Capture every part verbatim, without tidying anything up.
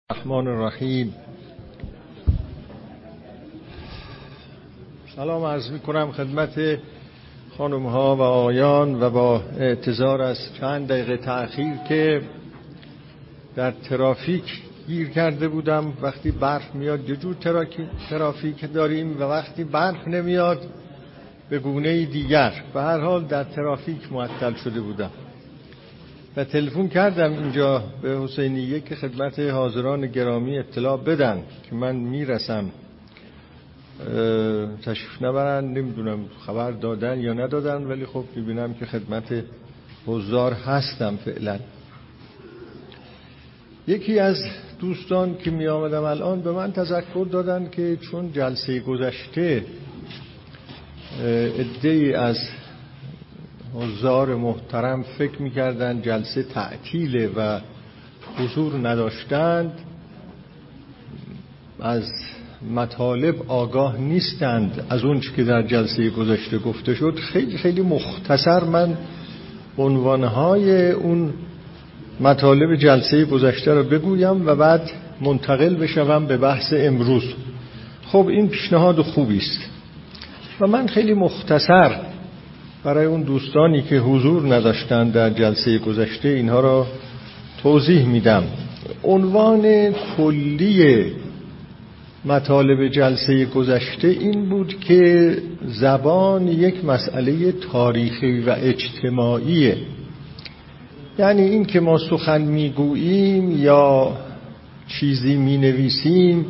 الرحمن الرحیم. سلام عرض می کنم خدمت خانم ها و آقایان و با اعتذار از چند دقیقه تأخیر که در ترافیک گیر کرده بودم. وقتی برق میاد یه جور ترافیک داریم و وقتی برق نمیاد به گونه دیگر. به هر حال در ترافیک معطل شده بودم و تلفن کردم اینجا به حسینیه که خدمت حاضران گرامی اطلاع بدن که من میرسم، تشریف نبرن. نمیدونم خبر دادن یا ندادن، ولی خب میبینم که خدمت حضار هستم فعلا. یکی از دوستان که می آمدم الان به من تذکر دادن که چون جلسه گذشته عده‌ای از حضار محترم فکر می‌کردن جلسه تعطیله و حضور نداشتند، از مطالب آگاه نیستند، از اون چی که در جلسه گذشته گفته شد. خیلی خیلی مختصر من عنوانهای اون مطالب جلسه گذشته رو بگویم و بعد منتقل بشوم به بحث امروز. خب این پیشنهاد خوبی است و من خیلی مختصر برای اون دوستانی که حضور نداشتن در جلسه گذشته اینها را توضیح میدم. عنوان کلی مطالب جلسه گذشته این بود که زبان یک مسئله تاریخی و اجتماعیه، یعنی این که ما سخن میگوییم یا چیزی مینویسیم،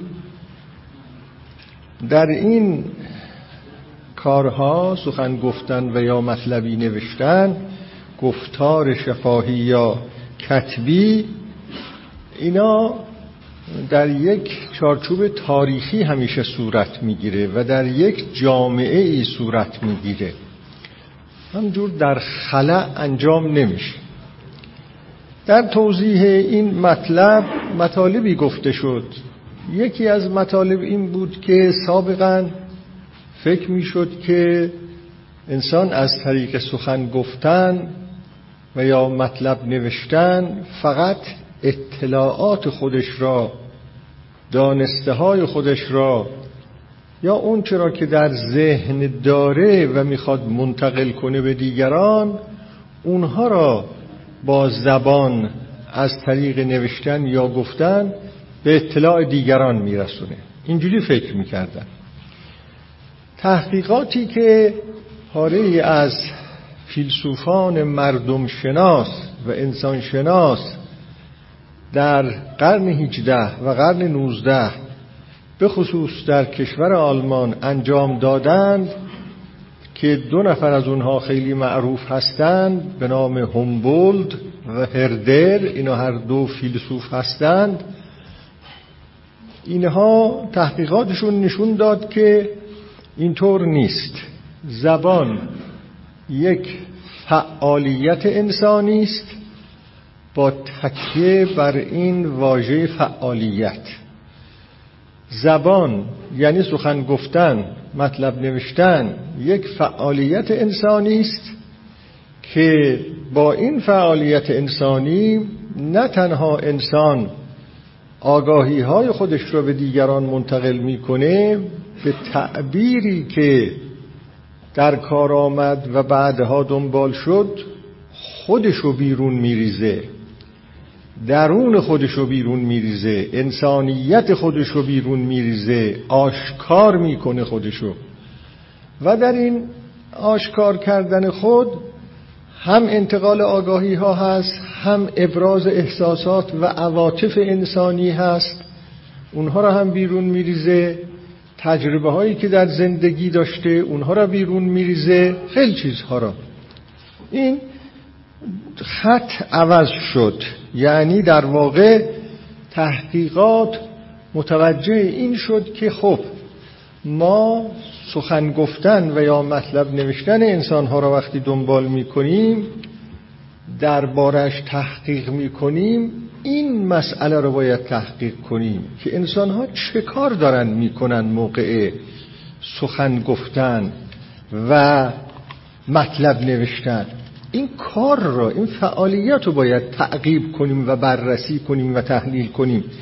در این کارها سخن گفتن و یا مطلبی نوشتن، گفتار شفاهی یا کتبی، اینا در یک چارچوب تاریخی همیشه صورت میگیره و در یک جامعه ای صورت میگیره، همجور در خلا انجام نمیشه. در توضیح این مطلب مطالبی گفته شد. یکی از مطالب این بود که سابقاً فکر می شد که انسان از طریق سخن گفتن و یا مطلب نوشتن فقط اطلاعات خودش را، دانسته های خودش را یا اون چرا که در ذهن داره و میخواد منتقل کنه به دیگران، اونها را با زبان از طریق نوشتن یا گفتن به اطلاع دیگران میرسونه. اینجوری فکر میکردن. تحقیقاتی که پاره از فیلسوفان مردم شناس و انسان شناس در قرن هجده و قرن نوزده به خصوص در کشور آلمان انجام دادند که دو نفر از اونها خیلی معروف هستند به نام هومبولد و هردر، اینا هر دو فیلسوف هستند. اینها تحقیقاتشون نشون داد که اینطور نیست. زبان یک فعالیت انسانی است با تکیه بر این واژه فعالیت. زبان یعنی سخن گفتن، مطلب نوشتن، یک فعالیت انسانی است که با این فعالیت انسانی نه تنها انسان آگاهی های خودش را به دیگران منتقل میکنه، به تعبیری که در کار آمد و بعدها دنبال شد خودشو بیرون میریزه، درون خودشو بیرون میریزه، انسانیت خودشو بیرون میریزه، آشکار میکنه خودشو. و در این آشکار کردن خود هم انتقال آگاهی ها هست، هم ابراز احساسات و عواطف انسانی هست، اونها را هم بیرون میریزه. تجربه هایی که در زندگی داشته اونها را بیرون میریزه، خیلی چیزها را. این خط عوض شد، یعنی در واقع تحقیقات متوجه این شد که خب ما سخن گفتن و یا مطلب نوشتن انسانها را وقتی دنبال میکنیم، دربارش تحقیق میکنیم، این مسئله رو باید تحقیق کنیم که انسان‌ها چه کار دارن میکنن موقع سخن گفتن و مطلب نوشتن. این کار رو، این فعالیت رو باید تعقیب کنیم و بررسی کنیم و تحلیل کنیم.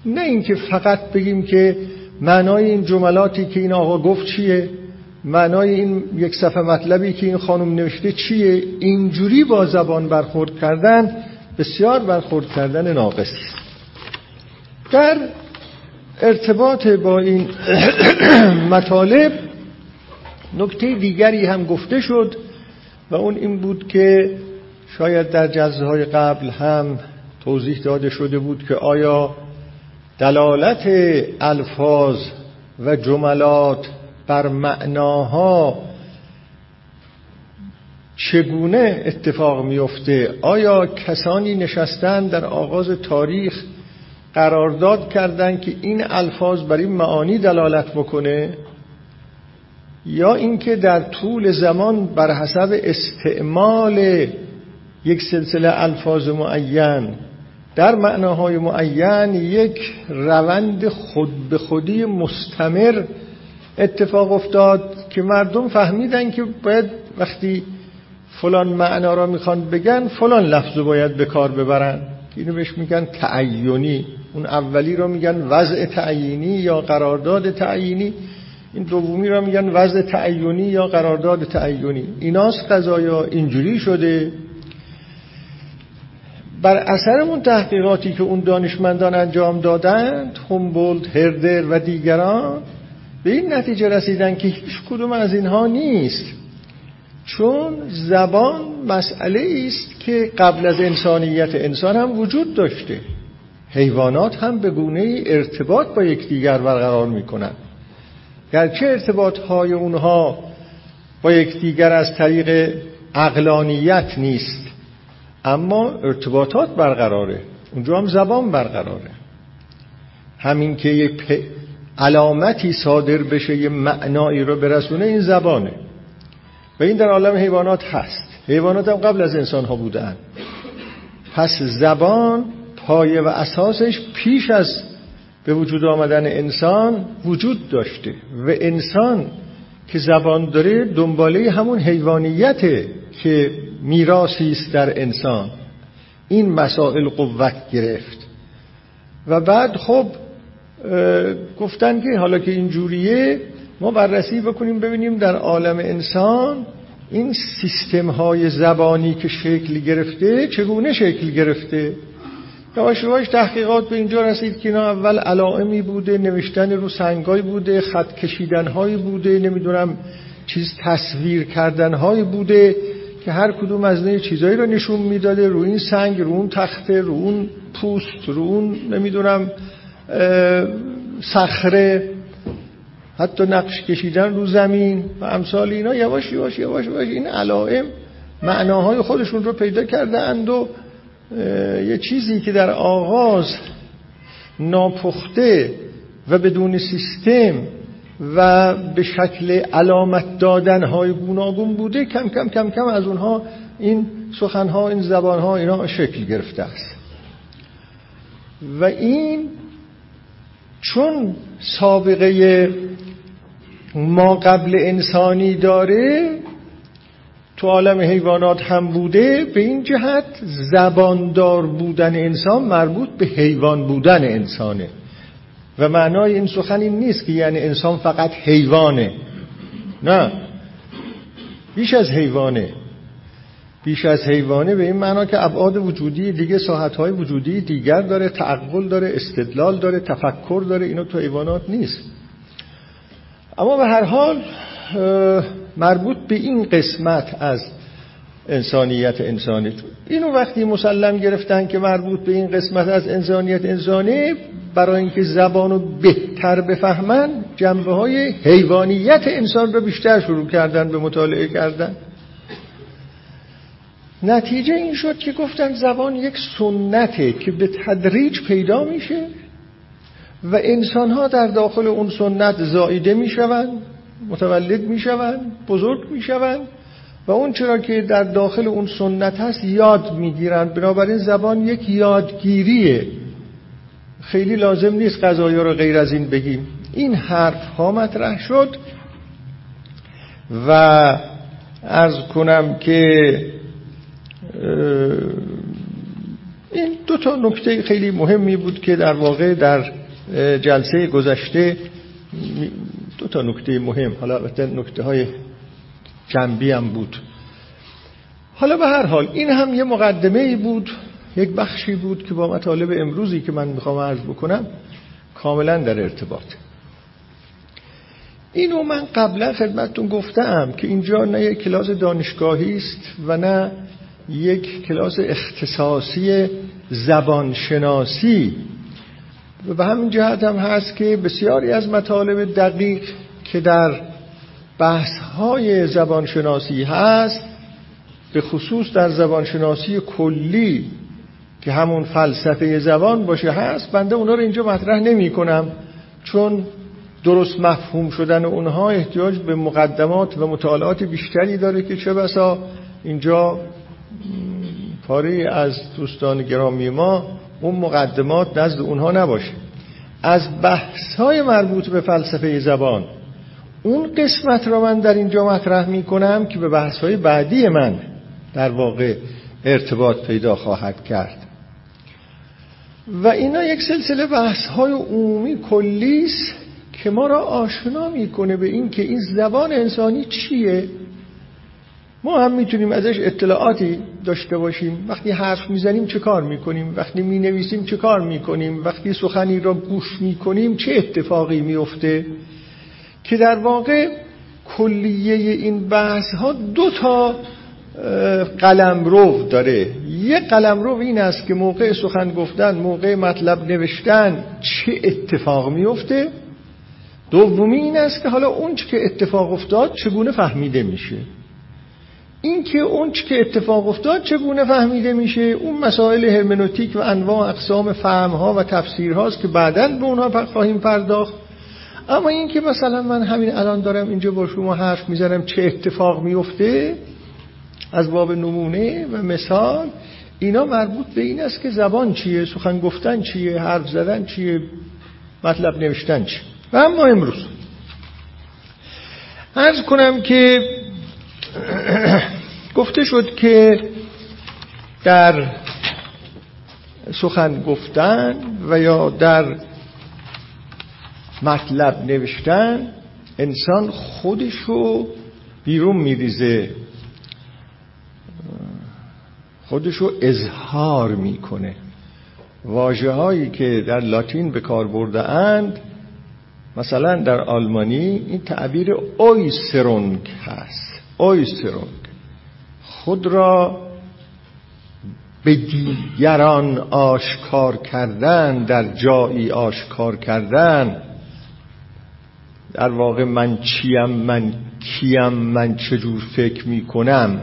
نه اینکه فقط بگیم که معنای این جملاتی که این آقا گفت چیه، معنای این یک صفحه مطلبی که این خانم نوشته چیه. اینجوری با زبان برخورد کردن بسیار برخورد کردن ناقصی است. در ارتباط با این مطالب نکته دیگری هم گفته شد و اون این بود که شاید در جلسه‌های قبل هم توضیح داده شده بود که آیا دلالت الفاظ و جملات بر معناها چگونه اتفاق میفته؟ آیا کسانی نشستن در آغاز تاریخ قرارداد کردند که این الفاظ بر این معانی دلالت بکنه، یا اینکه در طول زمان بر حسب استعمال یک سلسله الفاظ معین در معناهای معین یک روند خود به خودی مستمر اتفاق افتاد که مردم فهمیدن که باید وقتی فلان معنا را میخوان بگن فلان لفظ باید به کار ببرن. اینو بهش میگن تعیینی. اون اولی را میگن وضع تعیینی یا قرارداد تعیینی، این دومی را میگن وضع تعیینی یا قرارداد تعیینی. ایناست قضایا اینجوری شده. بر اثر اون تحقیقاتی که اون دانشمندان انجام دادند، هومبولت، هردر و دیگران، به این نتیجه رسیدن که هیچ کدوم از اینها نیست، چون زبان مسئله است که قبل از انسانیت انسان هم وجود داشته. حیوانات هم به گونه ارتباط با یکدیگر برقرار میکنند، گرچه ارتباطهای اونها با یکدیگر از طریق عقلانیت نیست، اما ارتباطات برقراره. اونجا هم زبان برقراره. همین که یک علامتی صادر بشه، یه معنایی رو برسونه، این زبانه. و این در عالم حیوانات هست. حیوانات هم قبل از انسان ها بودن. پس زبان پایه و اساسش پیش از به وجود آمدن انسان وجود داشته و انسان که زبان داره دنباله همون حیوانیته که میراثی است در انسان. این مسائل قوت گرفت و بعد خب گفتن که حالا که اینجوریه ما بررسی بکنیم ببینیم در عالم انسان این سیستم های زبانی که شکل گرفته چگونه شکل گرفته. یواش یواش تحقیقات به اینجا رسید که اینا اول علائمی بوده، نوشتن رو سنگای بوده، خط کشیدن هایی بوده، نمیدونم چیز تصویر کردن هایی بوده که هر کدوم از این چیزایی رو نشون میداده، رو این سنگ، رو اون تخته، رو اون پوست، رو اون نمیدونم صخره، حتی نقش کشیدن رو زمین و امثال اینا. یواش یواش یواش یواش این علائم معناهای خودشون رو پیدا کرده اند و یه چیزی که در آغاز ناپخته و بدون سیستم و به شکل علامت دادن‌های گوناگون بوده، کم کم کم کم از اونها این سخن‌ها، این زبان‌ها اینا شکل گرفته است. و این چون سابقه ما قبل انسانی داره، تو عالم حیوانات هم بوده، به این جهت زباندار بودن انسان مربوط به حیوان بودن انسانه. و معنای این سخن این نیست که یعنی انسان فقط حیوانه، نه، بیش از حیوانه. بیش از حیوانه به این معنا که ابعاد وجودی دیگه، ساحت‌های وجودی دیگر داره، تعقل داره، استدلال داره، تفکر داره. اینا تو حیوانات نیست. اما به هر حال مربوط به این قسمت از انسانیت انسانی. اینو وقتی مسلم گرفتن که مربوط به این قسمت از انسانیت انسانی، برای اینکه زبانو بهتر بفهمن جنبه‌های حیوانیت انسان رو بیشتر شروع کردن به مطالعه کردن. نتیجه این شد که گفتن زبان یک سنته که به تدریج پیدا میشه و انسان‌ها در داخل اون سنت زائیده میشوند، متولد میشوند، بزرگ میشوند و اون چرا که در داخل اون سنت هست یاد میگیرند. بنابراین زبان یک یادگیریه. خیلی لازم نیست قضایا رو غیر از این بگیم. این حرف ها مطرح شد و عرض کنم که این دو دو تا نکته خیلی مهمی بود که در واقع در جلسه گذشته، دو تا نکته مهم، حالا البته نکته های جنبی هم بود. حالا به هر حال این هم یه مقدمه‌ای بود، یک بخشی بود که با مطالب امروزی که من میخوام عرض بکنم کاملا در ارتباط. اینو من قبلا خدمتتون گفتم که اینجا نه یک کلاس دانشگاهی است و نه یک کلاس اختصاصی زبانشناسی، و به همین جهت هم هست که بسیاری از مطالب دقیق که در بحث‌های زبانشناسی هست، به خصوص در زبانشناسی کلی که همون فلسفه زبان باشه هست، بنده اونا رو اینجا مطرح نمی کنم، چون درست مفهوم شدن اونها احتیاج به مقدمات و مطالعات بیشتری داره که چه بسا اینجا پاره از دوستان گرامی ما اون مقدمات نزد اونها نباشه. از بحث‌های مربوط به فلسفه زبان اون قسمت را من در اینجا مطرح می کنم که به بحث‌های بعدی من در واقع ارتباط پیدا خواهد کرد، و اینا یک سلسله بحث‌های عمومی کلی است که ما را آشنا میکنه به این که این زبان انسانی چیه. ما هم میتونیم ازش اطلاعاتی داشته باشیم. وقتی حرف میزنیم چه کار میکنیم، وقتی مینویسیم چه کار میکنیم، وقتی سخنی را گوش میکنیم چه اتفاقی میفته، که در واقع کلیه این بحث ها دو تا قلمرو داره. یک قلمرو این است که موقع سخن گفتن، موقع مطلب نوشتن چه اتفاق میفته. دومی این است که حالا اون چه که اتفاق افتاد چگونه فهمیده میشه. این که اون چه که اتفاق افتاد چگونه فهمیده میشه، اون مسائل هرمنوتیک و انواع اقسام فهمها و تفسیرهاست که بعداً به اونها خواهیم پرداخت. اما این که مثلا من همین الان دارم اینجا با شما حرف میزنم چه اتفاق میفته از باب نمونه و مثال، اینا مربوط به این است که زبان چیه، سخن گفتن چیه، حرف زدن چیه، مطلب نوشتن چیه. و اما امروز عرض کنم که گفته شد که در سخن گفتن و یا در مطلب نوشتن انسان خودشو بیرون میریزه، خودشو اظهار میکنه. واژه هایی که در لاتین به کار برده اند، مثلا در آلمانی این تعبیر اویسرونگ هست. اویسرونگ خود را به دیگران آشکار کردن، در جایی آشکار کردن. در واقع من چیم، من کیم، من چجور فکر میکنم.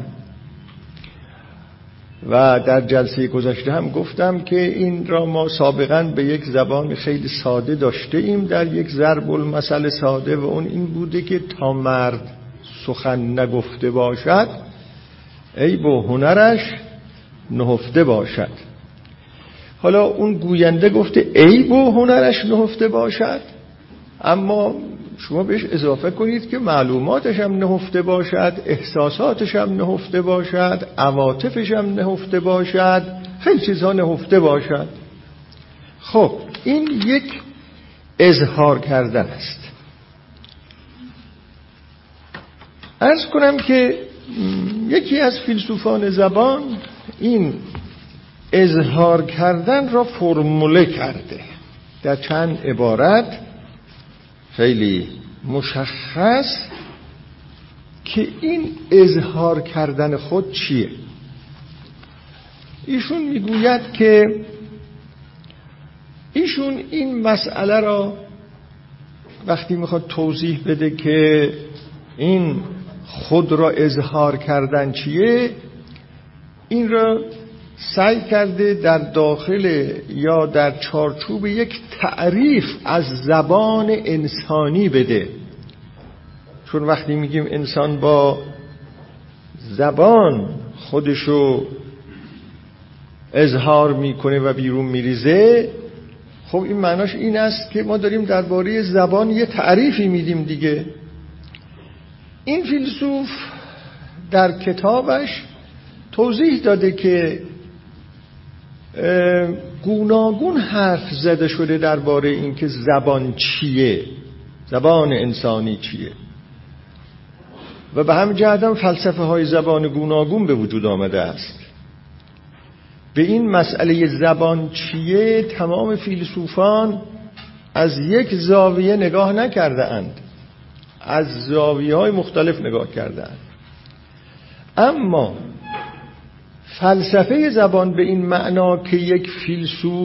و در جلسه گذشته هم گفتم که این را ما سابقا به یک زبان خیلی ساده داشته ایم، در یک ضرب المثل ساده، و اون این بوده که تا مرد سخن نگفته باشد عیب و هنرش نهفته باشد. حالا اون گوینده گفته عیب و هنرش نهفته باشد، اما شما بهش اضافه کنید که معلوماتش هم نهفته باشد، احساساتش هم نهفته باشد، عواطفش هم نهفته باشد، خیلی چیزها نهفته باشد. خب این یک اظهار کردن است. عرض کنم که یکی از فیلسوفان زبان این اظهار کردن را فرموله کرده در چند عبارت خیلی مشخص که این اظهار کردن خود چیه. ایشون میگوید که ایشون این مسئله را وقتی میخواد توضیح بده که این خود را اظهار کردن چیه، این را سعی کرده در داخل یا در چارچوب یک تعریف از زبان انسانی بده. چون وقتی میگیم انسان با زبان خودشو اظهار میکنه و بیرون میریزه، خب این معناش این است که ما داریم درباره زبان یه تعریفی میدیم دیگه. این فیلسوف در کتابش توضیح داده که گوناگون حرف زده شده درباره اینکه زبان چیه، زبان انسانی چیه، و به همین جهت هم فلسفه های زبان گوناگون به وجود آمده است. به این مسئله زبان چیه تمام فیلسوفان از یک زاویه نگاه نکرده اند، از زاویه های مختلف نگاه کرده اند. اما فلسفه زبان به این معنا که یک فیلسوف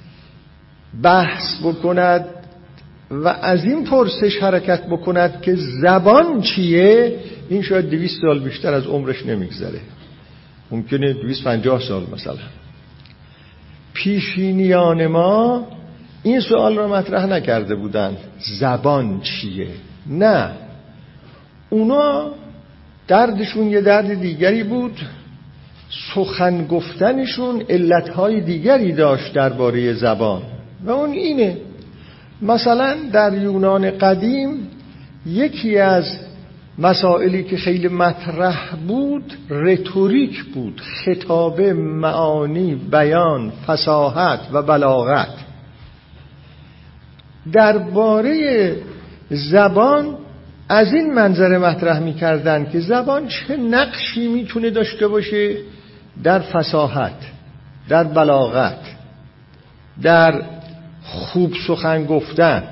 بحث بکند و از این پرسش حرکت بکند که زبان چیه، این شاید دویست سال بیشتر از عمرش نمیگذره، ممکنه دویست و پنجاه سال مثلا. پیشینیان ما این سوال را مطرح نکرده بودند زبان چیه، نه، اونا دردشون یه درد دیگری بود، سخن گفتنشون علتهای دیگری داشت درباره زبان و اون اینه. مثلا در یونان قدیم یکی از مسائلی که خیلی مطرح بود رتوریک بود، خطابه، معانی، بیان، فصاحت و بلاغت. درباره زبان از این منظر مطرح می‌کردند که زبان چه نقشی میتونه داشته باشه در فصاحت، در بلاغت، در خوب سخن گفتن.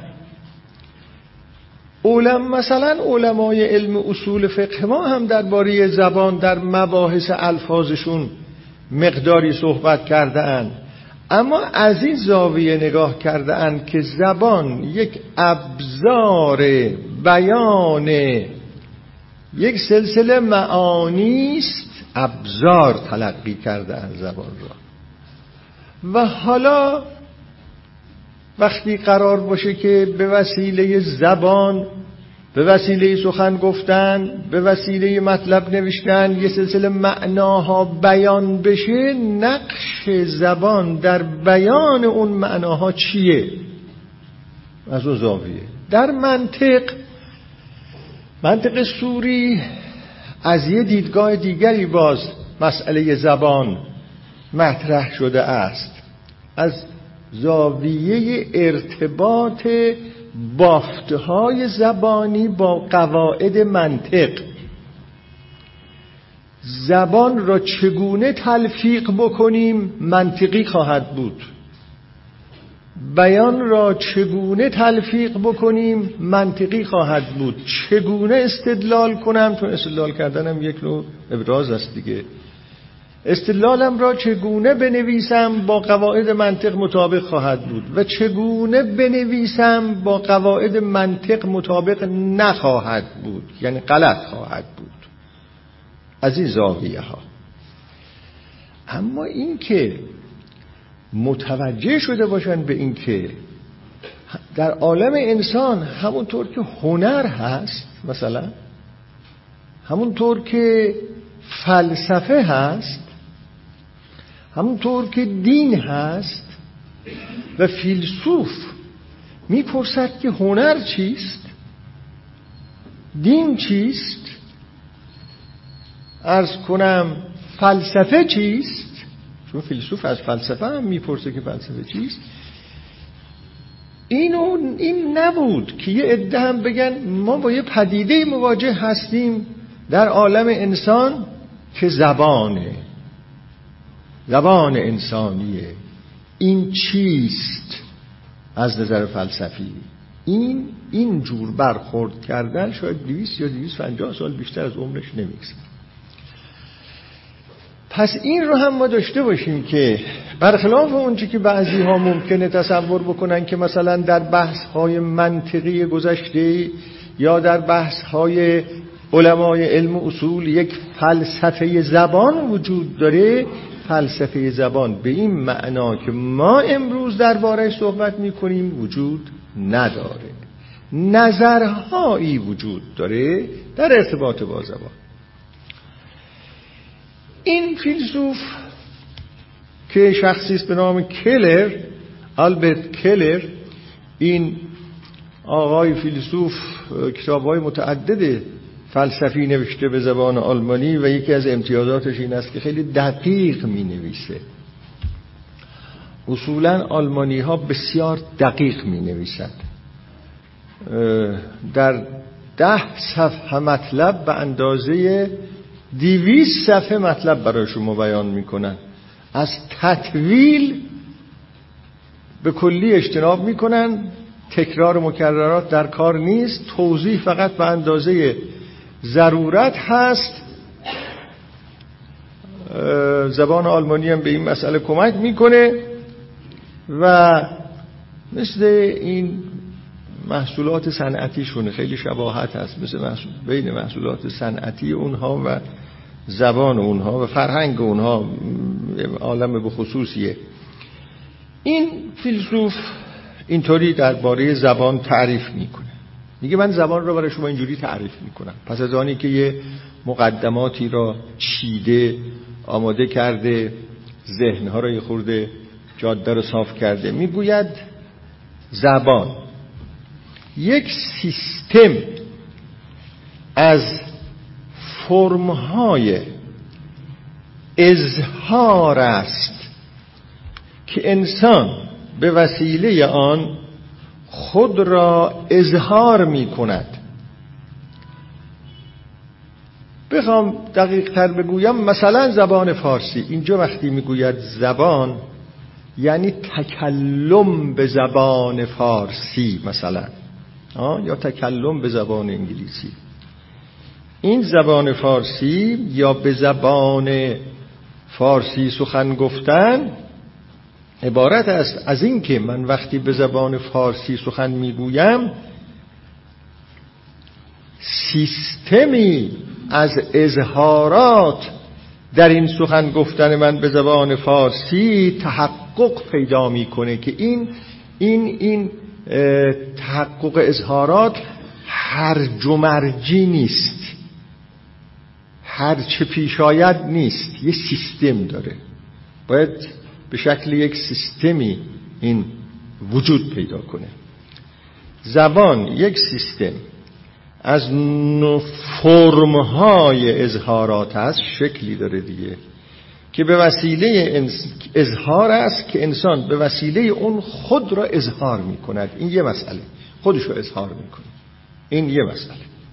علم مثلا علمای علم اصول فقه ما هم درباره زبان در مباحث الفاظشون مقداری صحبت کرده اند، اما از این زاویه نگاه کرده اند که زبان یک ابزار بیان یک سلسله معانی است، ابزار تلقی کرده اند زبان را. و حالا وقتی قرار باشه که به وسیله زبان، به وسیله سخن گفتن، به وسیله مطلب نوشتن یه سلسله معناها بیان بشه، نقش زبان در بیان اون معناها چیه؟ از اون زاویه در منطق منطق سوری از یه دیدگاه دیگری باز مسئله زبان مطرح شده است، از زاویه ارتباط بافتهای زبانی با قواعد منطق. زبان را چگونه تلفیق بکنیم منطقی خواهد بود، بیان را چگونه تلفیق بکنیم منطقی خواهد بود. چگونه استدلال کنم، چون استدلال کردنم یک نوع ابراز است دیگه، استدلالم را چگونه بنویسم با قواعد منطق مطابق خواهد بود و چگونه بنویسم با قواعد منطق مطابق نخواهد بود، یعنی غلط خواهد بود. از این زاویه ها. اما این که متوجه شده باشن به این که در عالم انسان همونطور که هنر هست، مثلا همونطور که فلسفه هست، همونطور که دین هست، و فیلسوف میپرسد که هنر چیست، دین چیست، عرض کنم فلسفه چیست، چون فیلسوف از فلسفه هم میپرسه که فلسفه چیست. اینو این نبود که یه عده هم بگن ما با یه پدیده مواجه هستیم در عالم انسان که زبانه، زبان انسانیه. این چیست از نظر فلسفی؟ این این جور برخورد کردن شاید دویست یا دویست و پنجاه سال بیشتر از عمرش نمیگذره. پس این رو هم ما داشته باشیم که برخلاف اونچه که بعضی ها ممکنه تصور بکنن که مثلا در بحث های منطقی گذشته یا در بحث های علمای علم اصول یک فلسفه زبان وجود داره، فلسفه زبان به این معنا که ما امروز درباره‌اش صحبت می‌کنیم وجود نداره. نظرهایی وجود داره در ارتباط با زبان. این فیلسوف که شخصی است به نام کلر، آلبرت کلر، این آقای فیلسوف کتاب‌های متعدد فلسفی نوشته به زبان آلمانی و یکی از امتیازاتش این است که خیلی دقیق می نویسه. اصولا آلمانی ها بسیار دقیق می نویسند. در ده صفحه مطلب به اندازه دویست صفحه مطلب برای شما بیان می کنن. از تطویل به کلی اجتناب می کنن. تکرار مکررات در کار نیست. توضیح فقط به اندازه ضرورت هست. زبان آلمانی هم به این مسئله کمک میکنه و مثل این محصولات صنعتی شونه خیلی شباهت هست، مثل محصول بین محصولات صنعتی اونها و زبان اونها و فرهنگ اونها، عالم به خصوصیه. این فیلسوف اینطوری درباره زبان تعریف میکنه، میگه من زبان رو برای شما اینجوری تعریف میکنم. پس از آنی که یه مقدماتی را چیده، آماده کرده، ذهنها را یه خورده جاده رو صاف کرده، میگوید زبان یک سیستم از فرمهای اظهار است که انسان به وسیله آن خود را اظهار می کند. بخوام دقیق تر بگویم، مثلا زبان فارسی، اینجا وقتی میگوید زبان یعنی تکلم به زبان فارسی مثلا، آه؟ یا تکلم به زبان انگلیسی. این زبان فارسی یا به زبان فارسی سخن گفتن عبارت است از این که من وقتی به زبان فارسی سخن میگویم سیستمی از اظهارات در این سخن گفتن من به زبان فارسی تحقق پیدا میکنه که این این این تحقق اظهارات هرج و مرجی نیست، هر چه پیش آید نیست، یه سیستم داره، باید به شکل یک سیستمی این وجود پیدا کنه. زبان یک سیستم از فرم‌های اظهارات است، شکلی داره دیگه، که به وسیله اظهار است که انسان به وسیله اون خود را اظهار می کند. این یه مسئله، خودش را اظهار می کند. این یه مسئله.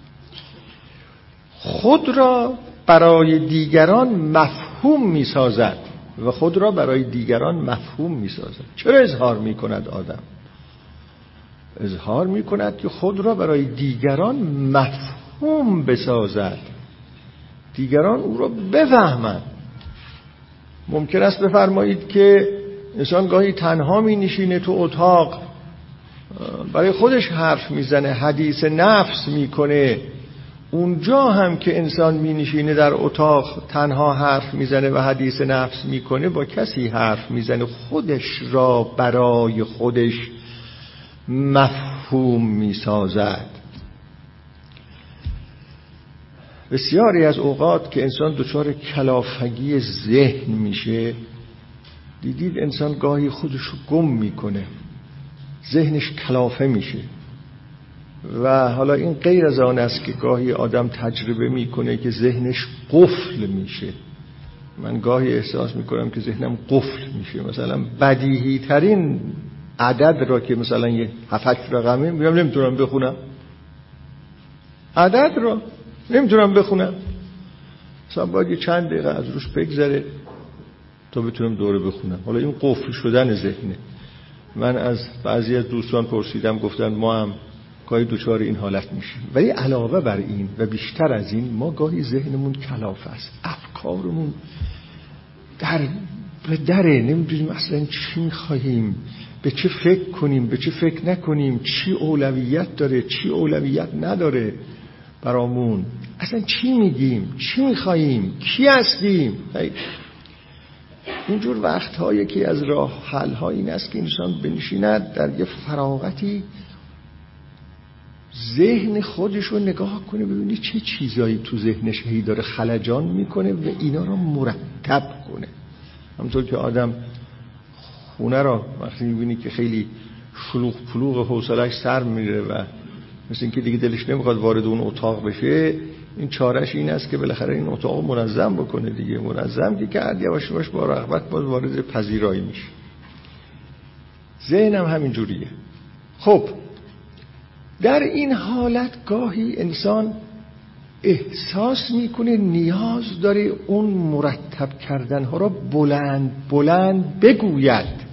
خود را برای دیگران مفهوم می سازد و خود را برای دیگران مفهوم می سازد. چرا اظهار می کند آدم؟ اظهار می کند که خود را برای دیگران مفهوم بسازد، دیگران او را بفهمند. ممکن است بفرمایید که انسان گاهی تنها می نشینه تو اتاق، برای خودش حرف میزنه، حدیث نفس میکنه. اونجا هم که انسان می نشینه در اتاق تنها حرف میزنه و حدیث نفس میکنه، با کسی حرف میزنه، خودش را برای خودش مفهوم میسازد. بسیاری از اوقات که انسان دچار کلافگی ذهن میشه، دیدید انسان گاهی خودش رو گم میکنه، ذهنش کلافه میشه. و حالا این غیر از آن است که گاهی آدم تجربه میکنه که ذهنش قفل میشه. من گاهی احساس میکنم که ذهنم قفل میشه، مثلا بدیهی ترین عدد را که مثلا یه هفت رقمه میگم نمیتونم بخونم، عدد را نمیتونم بخونم، مثلا باید یه چند دقیقه از روش بگذره تا بتونم دوره بخونم. حالا این قفل شدن ذهنه. من از بعضی از دوستان پرسیدم، گفتن ما هم گاهی دوچار این حالت میشیم. ولی علاوه بر این و بیشتر از این، ما گاهی ذهنمون کلاف است، افکارمون در به دره، نمیدونیم اصلا چی میخواهیم، به چه فکر کنیم، به چه فکر نکنیم، چی اولویت داره، چی اولویت نداره برامون، اصلا چی میگیم، چی میخواهیم، کی هستیم. اینجور وقتهایی که از راه حل ها این است که انسان بنشیند در یه فراغتی، ذهن خودش رو نگاه کنه، ببینی چه چیزایی تو ذهنش هی داره خلجان میکنه و اینا رو مرتب کنه. همونطور که آدم خونه را وقتی میبینی که خیلی شلوغ پلوغ حوصله‌اش سر میره و مثل این که دیگه دلش نمیخواد وارد اون اتاق بشه، این چارش این است که بالاخره این اتاق منظم بکنه دیگه. منظم که کرد، یواش یواش با رغبت باز وارد پذیرایی میشه. ذهنم همین جوریه. خب در این حالت گاهی انسان احساس میکنه نیاز داره اون مرتب کردن ها را بلند بلند بگوید.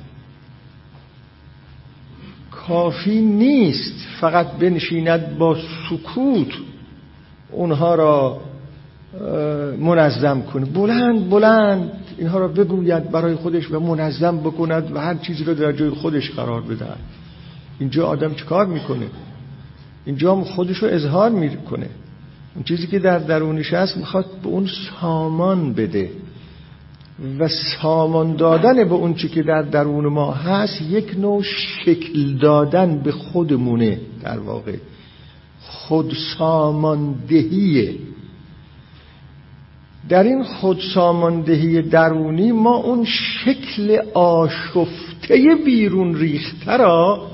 کافی نیست فقط بنشیند با سکوت اونها را منظم کنه، بلند بلند اینها را بگوید برای خودش و منظم بکند و هر چیزی را در جای خودش قرار بدهد. اینجا آدم چه کار میکنه؟ اینجا خودش رو اظهار میکنه. اون چیزی که در درونش هست میخواد به اون سامان بده و سامان دادن به اون چی که در درون ما هست یک نوع شکل دادن به خودمونه. در واقع خود ساماندهیه. در این خود ساماندهی درونی ما اون شکل آشفته بیرون ریخته را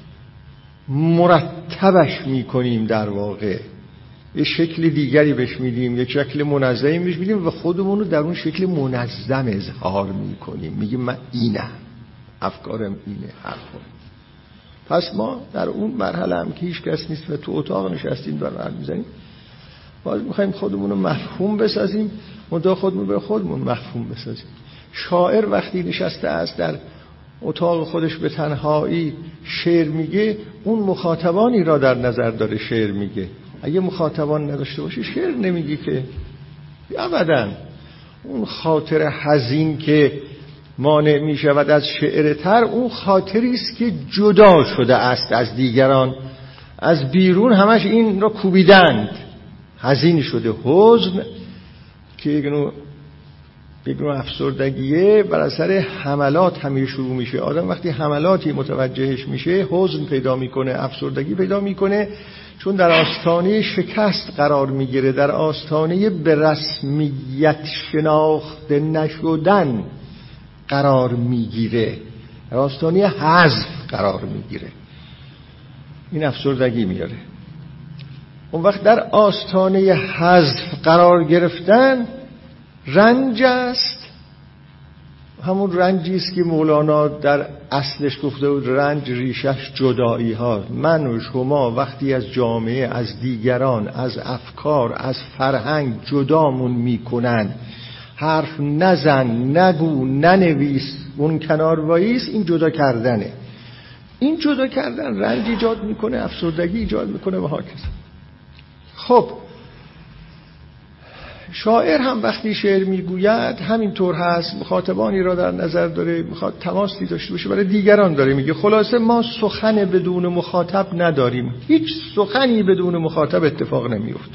مرتبش میکنیم. در واقع یه شکل دیگری بهش میدیم، یک شکل منظمی بهش میدیم و خودمون رو در اون شکل منظم اظهار میکنیم. میگیم من اینم، افکارم اینه، حرفم. پس ما در اون مرحله هم که هیچ کس نیست و تو اتاق نشستیم داریم حرف میزنیم، باز میخوایم خودمون رو مفهوم بسازیم، منتها خودمون به خودمون مفهوم بسازیم. شاعر وقتی نشسته است در اتاق خودش به تنهایی شعر میگه، اون مخاطبانی را در نظر داره شعر میگه. اگه مخاطبان نداشته باشه شعر نمیگی که ابداً. اون خاطر حزین که مانع میشود از شعر تر، اون خاطری است که جدا شده است از دیگران، از بیرون همش این را کوبیدند، حزین شده. حزن که یک نوع یک نوع افسردگیه بر اثر حملات همه شروع میشه. آدم وقتی حملاتی متوجهش میشه حزن پیدا میکنه، افسردگی پیدا میکنه، چون در آستانه شکست قرار میگیره، در آستانه به رسمیت شناخته نشدن قرار میگیره، در آستانه حذف قرار میگیره. این افسردگی میاره. اون وقت در آستانه حذف قرار گرفتن رنج است، همون رنجی است که مولانا در اصلش گفته بود رنج ریشش جدایی ها. من و شما وقتی از جامعه، از دیگران، از افکار، از فرهنگ جدامون میکنن، حرف نزن، نگو، ننویس، اون کنار وایس، این جدا کردنه. این جدا کردن رنج ایجاد میکنه، افسردگی ایجاد میکنه و هاکذا. خب شاعر هم وقتی شعر میگوید همینطور هست، مخاطبانی را در نظر داره، میخواد تماسی داشته باشه برای دیگران داره میگه. خلاصه ما سخن بدون مخاطب نداریم، هیچ سخنی بدون مخاطب اتفاق نمیفته.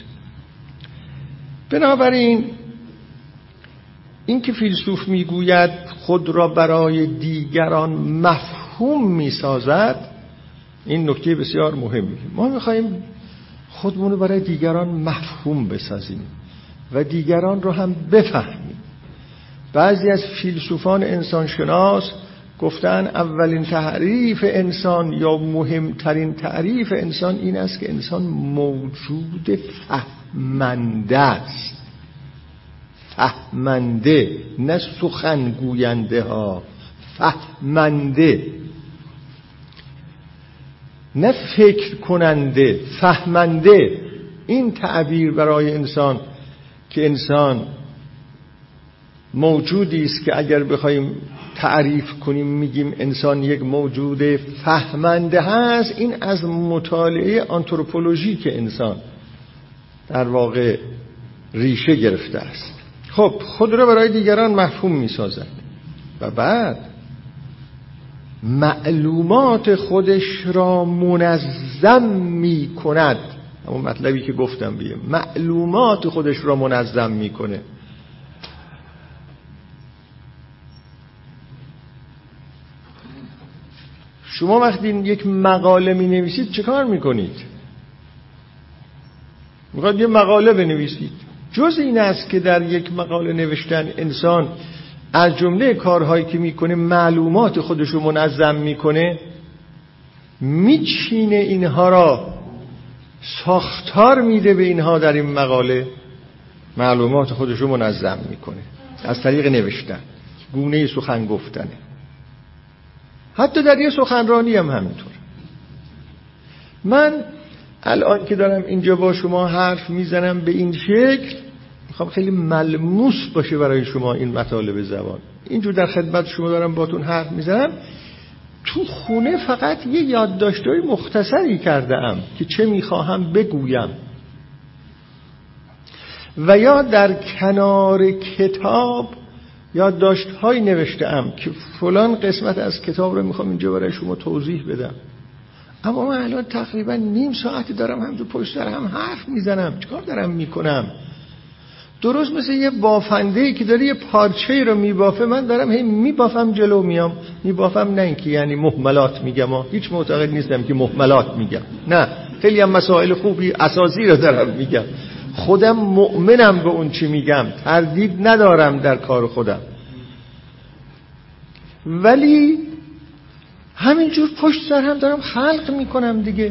بنابراین این که فیلسوف میگوید خود را برای دیگران مفهوم میسازد، این نکته بسیار مهمیه. ما میخوایم خودمون رو برای دیگران مفهوم بسازیم و دیگران رو هم بفهمیم. بعضی از فیلسوفان انسانشناس گفتن اولین تعریف انسان یا مهمترین تعریف انسان این است که انسان موجود فهمنده است. فهمنده، نه سخنگوینده ها، فهمنده، نه فکر کننده، فهمنده. این تعبیر برای انسان که انسان موجودی است که اگر بخوایم تعریف کنیم میگیم انسان یک موجود فهمنده هست. این از مطالعه آنتروپولوژی که انسان در واقع ریشه گرفته است. خب خود را برای دیگران مفهوم میسازد و بعد معلومات خودش را منظم میکند. همون مطلبی که گفتم بیم، معلومات خودش را منظم میکنه. شما وقتی یک مقاله می نویسید چه کار میکنید؟ میخواید یه مقاله بنویسید. جز این است که در یک مقاله نوشتن انسان از جمله کارهایی که میکنه معلومات خودش رو منظم میکنه، میچینه اینها را، ساختار میده به اینها. در این مقاله معلومات خودش رو منظم میکنه از طریق نوشتن، گونه سخن گفتنه. حتی در یه سخنرانی هم همینطور. من الان که دارم اینجا با شما حرف میزنم به این شکل، میخوام خیلی ملموس باشه برای شما این مطالب زبان. اینجور در خدمت شما دارم باتون حرف میزنم، تو خونه فقط یه یادداشت‌های مختصری کرده ام که چه میخواهم بگویم، و یا در کنار کتاب یادداشت‌هایی نوشته ام که فلان قسمت از کتاب رو میخوام اینجا برای شما توضیح بدم. اما من الان تقریبا نیم ساعتی دارم همینجور پشت سر هم حرف میزنم. چیکار دارم میکنم؟ درست مثل یه بافنده‌ای که داره یه پارچه‌ای رو میبافه، من دارم هی میبافم جلو میام. میبافم نه اینکه یعنی مهملات میگم، ها هیچ معتقد نیستم که مهملات میگم، نه، خیلی هم مسائل خوبی اساسی رو دارم میگم. خودم مؤمنم به اون چی میگم، تردید ندارم در کار خودم، ولی همینجور پشت سر هم دارم خلق میکنم دیگه.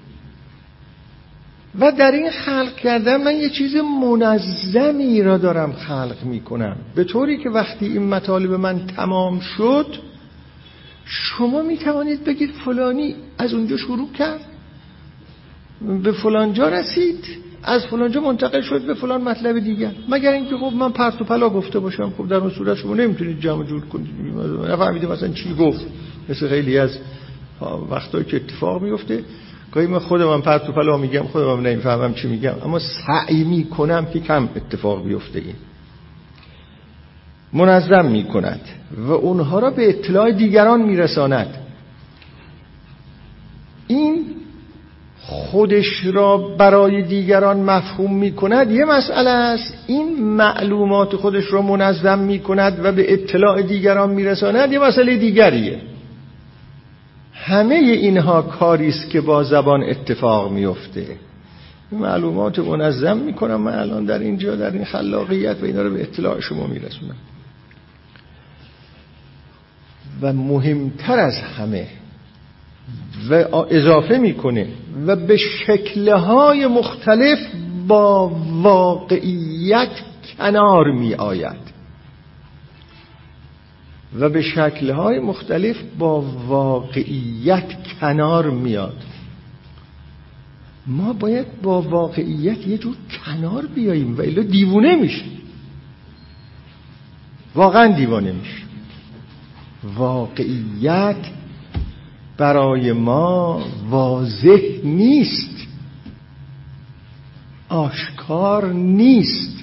و در این خلق کردن من یه چیز منظمی را دارم خلق میکنم، به طوری که وقتی این مطالب من تمام شد شما میتوانید بگید فلانی از اونجا شروع کرد به فلان جا رسید، از فلان جا منتقل شد به فلان مطلب دیگر، مگر اینکه خب من پرت و پلا گفته باشم. خب در اون صورت شما نمیتونید جمع جور کنید، نفهمیدید مثلا چی گفت. مثل خیلی از وقتایی که اتفاق میفته، گاهی من خودم پرت و پلا میگم، خودم نمیفهمم چی میگم، اما سعی میکنم که کم اتفاق بیفته. این منظم میکند و اونها را به اطلاع دیگران میرساند. این خودش را برای دیگران مفهوم میکند یه مسئله است، این معلومات خودش را منظم میکند و به اطلاع دیگران میرساند یه مسئله دیگریه. همه اینها کاری است که با زبان اتفاق میفته. معلومات منظم میکنم من الان در اینجا در این خلاقیت و اینا رو به اطلاع شما میرسونم. و مهمتر از همه و اضافه میکنه و به شکل‌های مختلف با واقعیت کنار می آید و به شکل‌های مختلف با واقعیت کنار میاد. ما باید با واقعیت یه جور کنار بیاییم و الا دیوونه میشیم، واقعا دیوانه میشیم. واقعیت برای ما واضح نیست، آشکار نیست.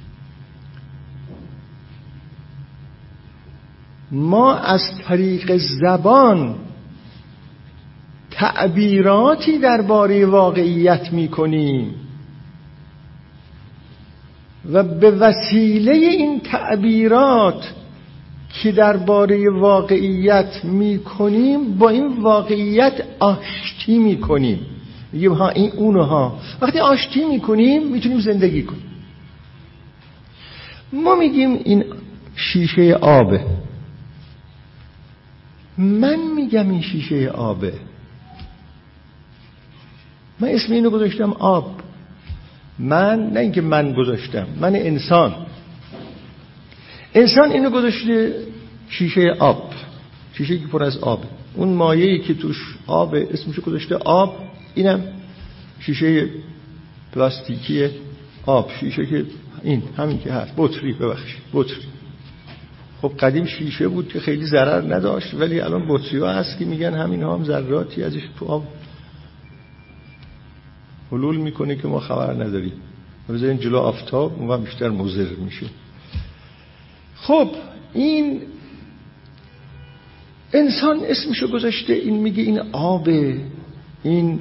ما از طریق زبان تعبیراتی درباره واقعیت می‌کنیم و به وسیله این تعبیرات که درباره واقعیت می‌کنیم با این واقعیت آشتی می‌کنیم. میگیم ها این اونها. وقتی آشتی می‌کنیم می‌تونیم زندگی کنیم. ما میگیم این شیشه آبه، من میگم این شیشه آبه، من اسم اینو گذاشتم آب. من نه اینکه من گذاشتم، من انسان انسان اینو گذاشته شیشه آب، شیشه که پر از آب، اون مایعی که توش آب اسمشو گذاشته آب، اینم شیشه پلاستیکی آب، شیشه که این همین که هست، بطری، ببخشید بطری. خب قدیم شیشه بود که خیلی ضرر نداشت، ولی الان بطری ها هست که میگن همین ها هم ذراتی ازش تو آب حلول میکنه که ما خبر نداریم، بذارین جلو آفتاب اون هم بیشتر مضر میشه. خب این انسان اسمشو گذاشته، این میگه این آبه، این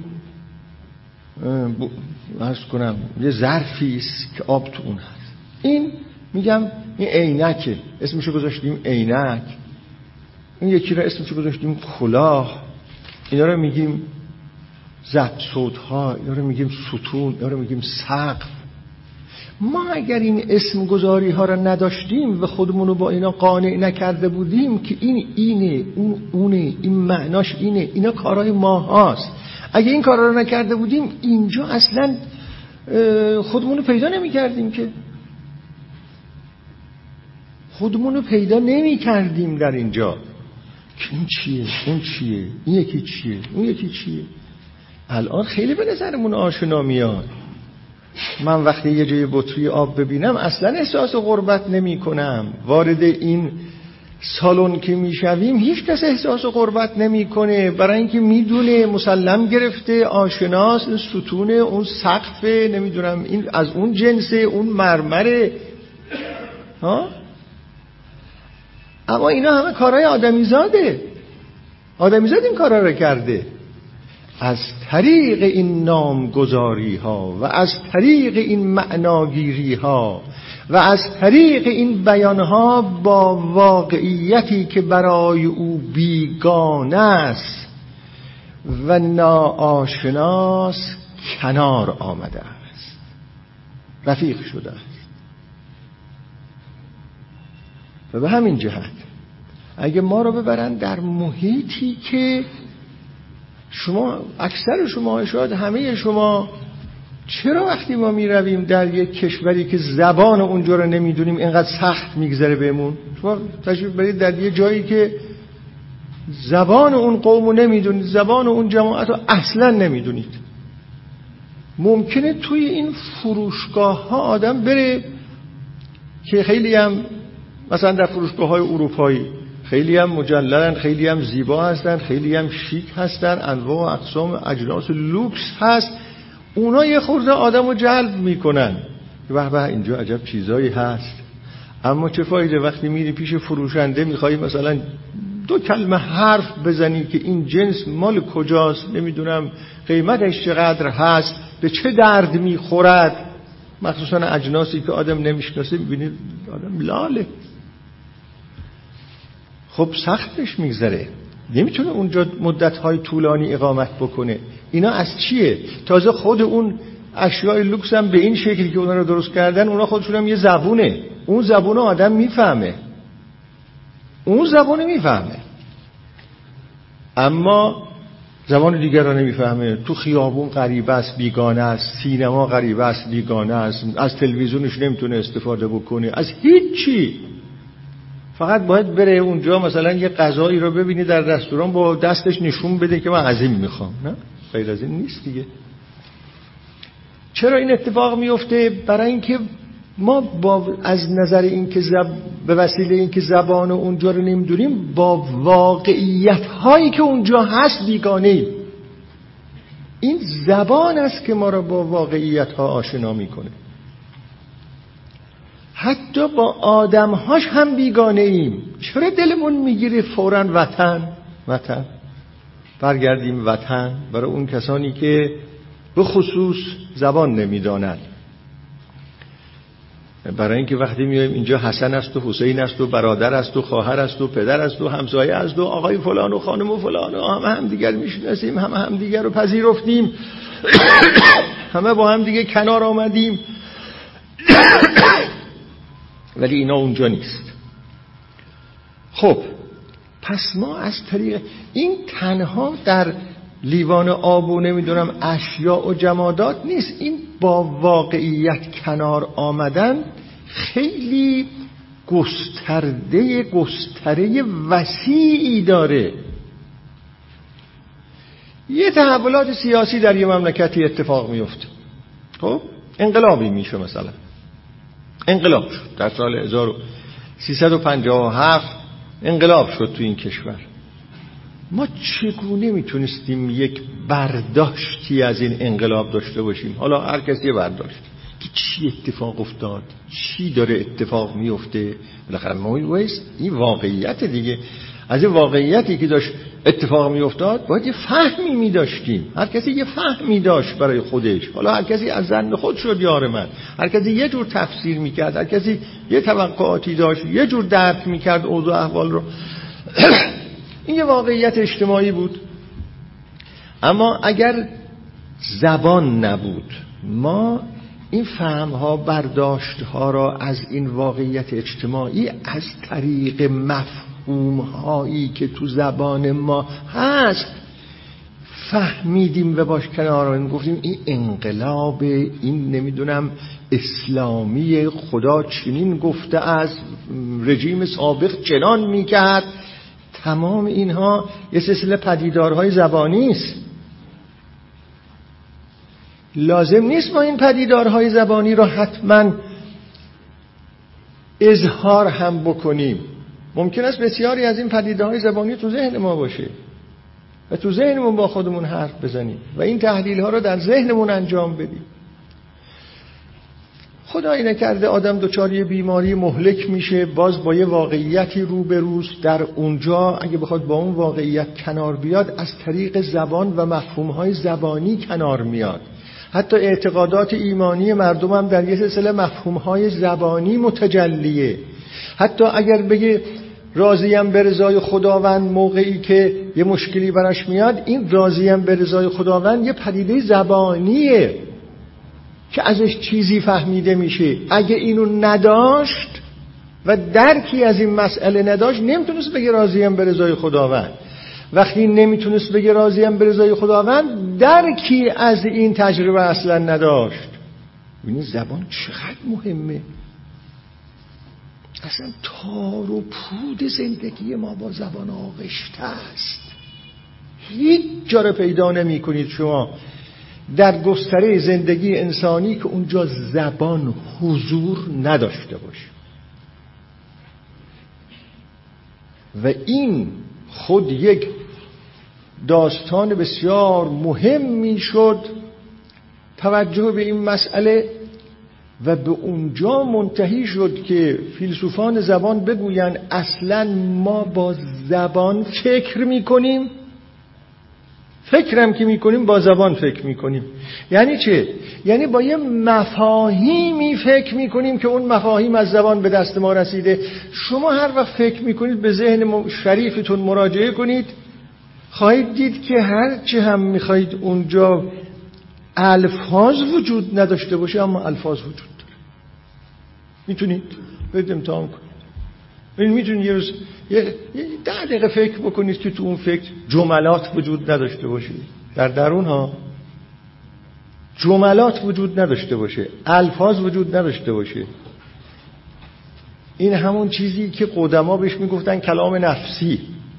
عرض کنم یه ظرفی است که آب تو اون هست. این میگم این عینکه، اسمشو گذاشتیم عینک. این یکی را اسمشو گذاشتیم کلاه. اینا رو میگیم ضبط صوت‌ها، اینا رو میگیم ستون، اینا رو میگیم سقف. ما اگر این اسم گذاری ها را نداشتیم و خودمون رو با اینا قانع نکرده بودیم که این اینه، اون اونه، این معناش اینه، اینا کارهای ما هاست، اگه این کارا رو نکرده بودیم اینجا اصلا خودمون رو پیدا نمی کردیم که خودمون رو پیدا نمی کردیم در اینجا این چیه اون چیه این یکی چیه اون یکی چیه. الان خیلی به نظرمون آشنا میاد. من وقتی یه جای بطری آب ببینم اصلا احساس غربت نمی کنم. وارد این سالن که میشویم هیچ کس احساس غربت نمیکنه، برای اینکه میدونه مسلم گرفته، آشناست، این ستونه، اون سقف، نمیدونم این از اون جنسه، اون مرمره ها. اما اینا همه کارهای آدمیزاده. آدمیزاد این کارا رو کرده. از طریق این نامگذاری ها و از طریق این معناگیری ها و از طریق این بیان ها با واقعیتی که برای او بیگانه است و ناآشناس کنار آمده است، رفیق شده است. و به همین جهت اگه ما رو ببرن در محیطی که شما اکثر شما شاید همه شما، چرا وقتی ما می رویم در یک کشوری که زبان اونجا رو نمیدونیم اینقدر سخت میگذره بهمون؟ شما تشریف برید در یه جایی که زبان اون قوم رو نمیدونید، زبان اون جماعت رو اصلا نمیدونید. ممکنه توی این فروشگاه ها آدم بره که خیلی هم مثلا در فروشگاه های اروپایی خیلی هم مجللن، خیلی هم زیبا هستن، خیلی هم شیک هستن، انواع و اقسام اجناس لوکس هست، اونا یه خورده آدم رو جلب میکنن که به به اینجا عجب چیزایی هست. اما چه فایده وقتی میری پیش فروشنده میخوایی مثلا دو کلمه حرف بزنی که این جنس مال کجاست، نمیدونم قیمتش چقدر هست، به چه درد میخورد، مخصوصا اجناسی که آدم نمیشناسه، میبینید آدم لاله. خب سختش میگذره، نمیتونه اونجا مدت‌های طولانی اقامت بکنه. اینا از چیه؟ تازه خود اون اشیاء لوکس هم به این شکلی که اونا رو درست کردن، اونا خودشون هم یه زبونه، اون زبون آدم میفهمه، اون زبون میفهمه، اما زبان دیگر رو نمیفهمه. تو خیابون غریبه است، بیگانه است، سینما غریبه است، بیگانه است، از تلویزیونش نمیتونه استفاده بکنه، از هیچی. فقط باید بره اونجا مثلا یه غذایی رو ببینی در رستوران، با دستش نشون بده که من از این میخوام، نه غیر از این نیست دیگه. چرا این اتفاق میفته؟ برای اینکه ما با از نظر این که زب... به وسیله این که زبان اونجا رو نمیدونیم، با واقعیت هایی که اونجا هست بیگانه ایم. این زبان است که ما رو با واقعیت ها آشنا میکنه. حتی با آدمهاش هم بیگانه ایم. چرا دلمون میگیره فوراً وطن وطن برگردیم وطن؟ برای اون کسانی که به خصوص زبان نمیدانند. برای اینکه وقتی میایم اینجا حسن است و حسین است و برادر است و خواهر است و پدر است و همسایه است و آقای فلان و خانم و فلان و همه هم دیگر میشناسیم، همه هم دیگر رو پذیرفتیم، همه با هم دیگه کنار آمدیم، ولی اینا اونجا نیست. خب پس ما از طریق این تنها در لیوان آب و نمیدونم اشیاء و جمادات نیست، این با واقعیت کنار آمدن خیلی گسترده گستره وسیعی داره. یه تحولات سیاسی در یه مملکتی اتفاق میفته، خب انقلابی میشه، مثلا انقلاب شد در سال هزار و سیصد و پنجاه و هفت انقلاب شد تو این کشور. ما چگونه میتونستیم یک برداشتی از این انقلاب داشته باشیم؟ حالا هر کسی یه برداشت که چی اتفاق افتاد، چی داره اتفاق میفته. بالاخره ما این واقعیت دیگه، از این واقعیتی که داشت اتفاق میافتاد باید یه فهمی میداشتیم. هر کسی یه فهمی داشت برای خودش. حالا هر کسی از ظن خود شد یار من، هر کسی یه جور تفسیر میکرد، هر کسی یه توقعاتی داشت، یه جور درک میکرد اوضاع احوال رو. این یه واقعیت اجتماعی بود. اما اگر زبان نبود، ما این فهمها، برداشتها را از این واقعیت اجتماعی از طریق مفهومهایی که تو زبان ما هست فهمیدیم و باش کنار آمدیم، گفتیم این انقلاب، این نمیدونم اسلامی، خدا چنین گفته از رژیم سابق چنان میکرد، تمام اینها یه سلسله پدیدارهای زبانی است. لازم نیست ما این پدیدارهای زبانی رو حتما اظهار هم بکنیم. ممکن است بسیاری از این پدیده‌های زبانی تو ذهن ما باشه و تو ذهنمون با خودمون حرف بزنیم و این تحلیل ها رو در ذهنمون انجام بدیم. خدایی نکرده آدم دچار یه بیماری مهلک میشه، باز با یه واقعیتی روبروست، در اونجا اگه بخواد با اون واقعیت کنار بیاد از طریق زبان و مفهوم‌های زبانی کنار میاد. حتی اعتقادات ایمانی مردم هم در یه سلسله مفهوم‌های زبانی متجلیه. حتی اگر بگه راضیم به رضای خداوند موقعی که یه مشکلی براش میاد، این راضیم به رضای خداوند یه پدیده زبانیه که ازش چیزی فهمیده میشه. اگه اینو نداشت و درکی از این مسئله نداشت نمیتونست بگه راضیم به رضای خداوند. وقتی نمیتونست بگه راضیم به رضای خداوند درکی از این تجربه اصلا نداشت. ببینید زبان چقدر مهمه. اصلا تار و پود زندگی ما با زبان آغشته است. هیچ جا رو پیدا نمی کنید شما در گستره زندگی انسانی که اونجا زبان حضور نداشته باشه. و این خود یک داستان بسیار مهمی شد توجه به این مسئله و به اونجا منتهی شد که فیلسوفان زبان بگویند اصلا ما با زبان فکر میکنیم، فکرم که میکنیم با زبان فکر میکنیم. یعنی چه؟ یعنی با یه مفاهیمی فکر میکنیم که اون مفاهیم از زبان به دست ما رسیده. شما هر وقت فکر میکنید به ذهن شریفتون مراجعه کنید، خواهید دید که هر چه هم میخواهید اونجا الفاظ وجود نداشته باشه اما الفاظ وجود داره. میتونید برید امتحان کنید. میتونید یه روز یه ده دقیقه فکر بکنید که تو اون فکر جملات وجود نداشته باشه، در درون ها جملات وجود نداشته باشه، الفاظ وجود نداشته باشه. این همون چیزی که قدما بهش میگفتن کلام نفسی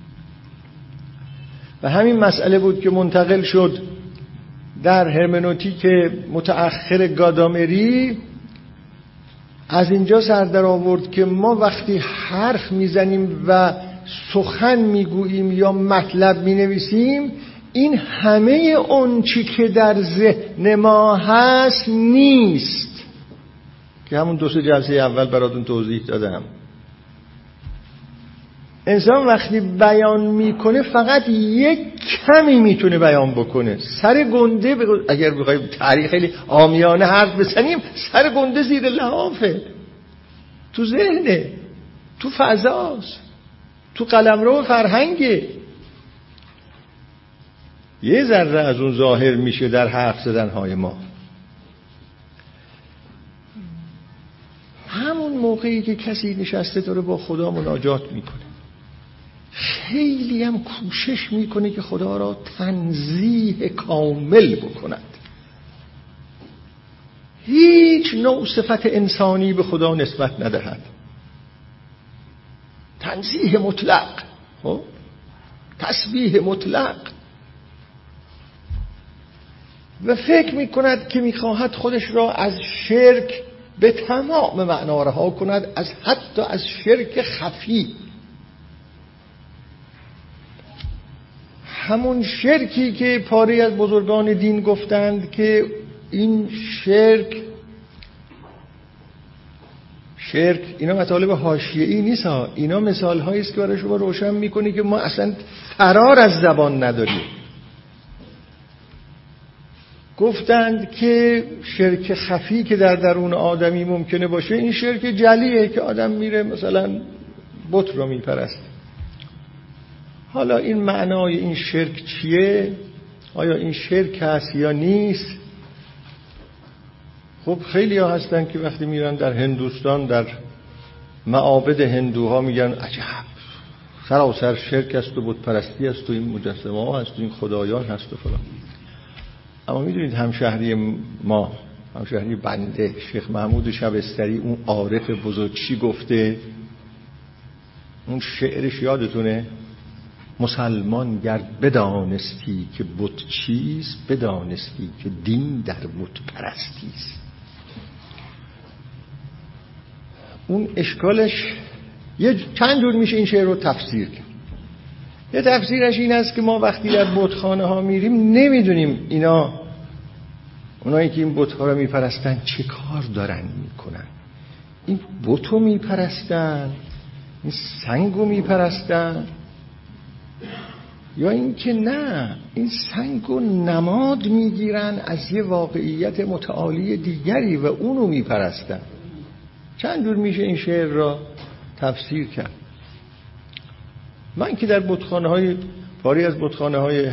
و همین مسئله بود که منتقل شد در هرمنوتیک متأخر گادامری. از اینجا سر در آورد که ما وقتی حرف میزنیم و سخن میگوییم یا مطلب مینویسیم، این همه اون چی که در ذهن ما هست نیست، که همون دو سه جلسه اول براتون توضیح دادم. انسان وقتی بیان میکنه فقط یک کمی میتونه بیان بکنه. سر گنده بگو... اگر بخوایم تاریخ خیلی عامیانه حرف بزنیم، سر گنده زیر لحافه، تو ذهنه، تو فضاست، تو قلمرو فرهنگه. یه ذره از اون ظاهر میشه در حرف زدنهای ما. همون موقعی که کسی نشسته داره با خدا مناجات میکنه، خیلی هم کوشش میکنه که خدا را تنزیه کامل بکند. هیچ نوع صفت انسانی به خدا نسبت ندهد. تنزیه مطلق، تسبیح مطلق. و فکر میکند که میخواهد خودش را از شرک به تمام معنا رها کند، از حتی از شرک خفی، همون شرکی که پاره از بزرگان دین گفتند که این شرک شرک اینا مطالب حاشیه‌ای نیست ها، اینا مثال هایی است که برای شما روشن میکنه که ما اصلا فرار از زبان نداریم. گفتند که شرک خفی که در درون آدمی ممکنه باشه، این شرک جلیه که آدم میره مثلا بت رو میپرست. حالا این معنای این شرک چیه؟ آیا این شرک هست یا نیست؟ خب خیلی ها هستن که وقتی میرن در هندوستان در معابد هندوها میگن عجب سراسر شرک است و بت پرستی است و این مجسمه ها هست و این خدایان هست و فلان. اما میدونید همشهری ما، همشهری بنده، شیخ محمود شبستری، اون عارف بزرگ چی گفته؟ اون شعرش یادتونه؟ مسلمان گر بدانستی که بت چیست، بدانستی که دین در بت پرستی است. اون اشکالش یه چند جور میشه این شعر رو تفسیر کرد. یه تفسیرش این است که ما وقتی در بتخانه ها میریم نمیدونیم اینا اونایی که این بت‌ها رو میپرستن چه کار دارن میکنن. این بتو میپرستن، این سنگو میپرستن، یا این که نه این سنگو نماد میگیرن از یه واقعیت متعالی دیگری و اونو میپرستن. چند جور میشه این شعر را تفسیر کرد. من که در بتخانه های پاری از بتخانه های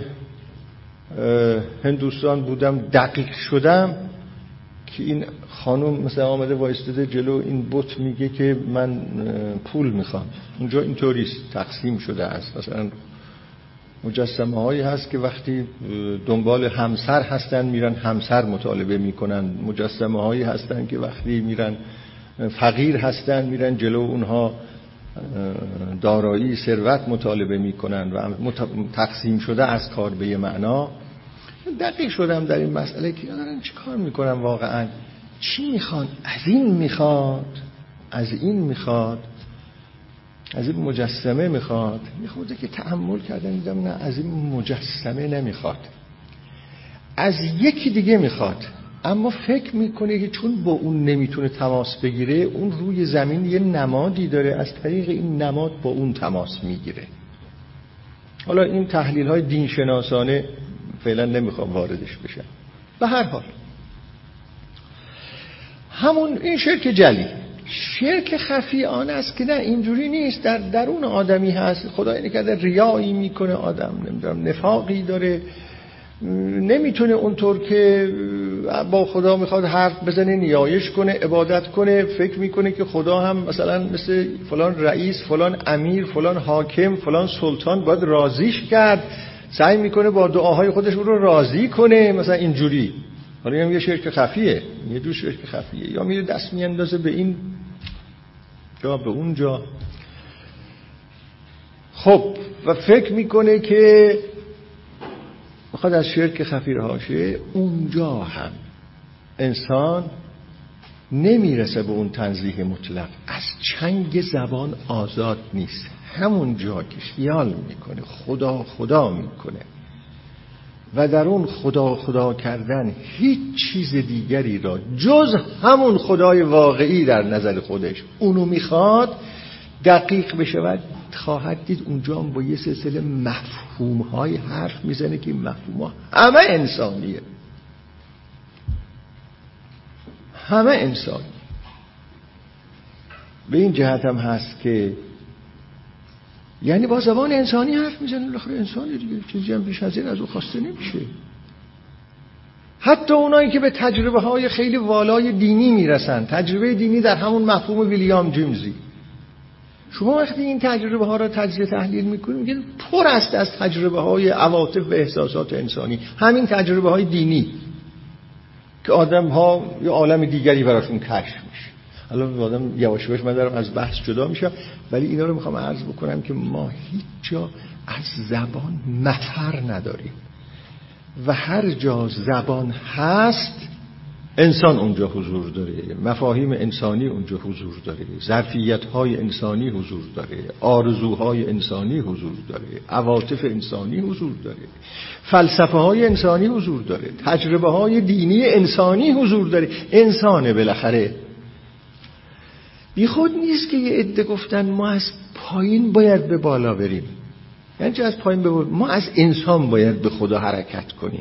هندوستان بودم، دقیق شدم که این خانم مثلا آمده وایستاده جلو این بت میگه که من پول میخوام. اونجا اینطوریست، تقسیم شده است. مثلا مجسمه هایی هست که وقتی دنبال همسر هستن میرن همسر مطالبه میکنن، مجسمه هایی هستن که وقتی میرن فقیر هستن میرن جلو اونها دارایی ثروت مطالبه میکنن و تقسیم شده از کار به معنا. دقیق شدم در این مسئله که دارن چی کار میکنن واقعا، چی میخوان، از این میخواد از این میخواد از این مجسمه میخواد. میخوده که تأمل کردم دیدم نه، از این مجسمه نمیخواد، از یکی دیگه میخواد. اما فکر میکنه که چون با اون نمیتونه تماس بگیره، اون روی زمین یه نمادی داره، از طریق این نماد با اون تماس میگیره. حالا این تحلیل های دین شناسانه فعلا نمیخوام واردش بشم. به هر حال همون این شرک جلی، شرک خفی آن است که نه اینجوری نیست، در درون آدمی هست. خدا اینه که ریایی میکنه، آدم نمیدونم نفاقی داره، نمیتونه اونطور که با خدا میخواد حرف بزنه، نیایش کنه، عبادت کنه. فکر میکنه که خدا هم مثلا مثل فلان رئیس، فلان امیر، فلان حاکم، فلان سلطان باید راضیش کرد، سعی میکنه با دعاهای خودش اون رو راضی کنه، مثلا اینجوری. حالا هم یه شرک خفیه، یه جور شرک خفیه. یا میره دست میاندازه به این جا به اون جا، خب و فکر میکنه که بخواد از شرک خفی رها شه. اونجا هم انسان نمیرسه به اون تنزیه مطلق، از چنگ زبان آزاد نیست. همون جا که خیال میکنه خدا خدا میکنه و در اون خدا خدا کردن هیچ چیز دیگری را جز همون خدای واقعی در نظر خودش اونو میخواد، دقیق بشود، خواهد دید اونجا هم با یه سلسله مفهوم‌های حرف میزنه که این مفهوم‌ها همه انسانیه، همه انسانی. به این جهت هم هست که یعنی با زبان انسانی حرف میزنه، بالاخره انسانی دیگه، چیزی هم بیش از این از او خواسته نمیشه. حتی اونایی که به تجربه های خیلی والای دینی میرسن، تجربه دینی در همون مفهوم ویلیام جیمزی، شما وقتی این تجربه ها را تجزیه تحلیل میکنید میگید پر است از تجربه های عواطف و احساسات انسانی، همین تجربه های دینی که آدم ها یه عالم دیگری براشون کشف میشه. الان آدم یواش یواش من دارم از بحث جدا میشم، ولی اینا رو میخوام عرض بکنم که ما هیچ جا از زبان مفر نداریم و هر جا زبان هست انسان اونجا حضور داره، مفاهیم انسانی اونجا حضور داره، ظرفیت‌های انسانی حضور داره، آرزوهای انسانی حضور داره، عواطف انسانی حضور داره، فلسفه‌های انسانی حضور داره، تجربه‌های دینی انسانی حضور داره. انسانه بالاخره. بی خود نیست که یه عده گفتن ما از پایین باید به بالا بریم. یعنی چه از پایین به بالا؟ ما از انسان باید به خدا حرکت کنیم،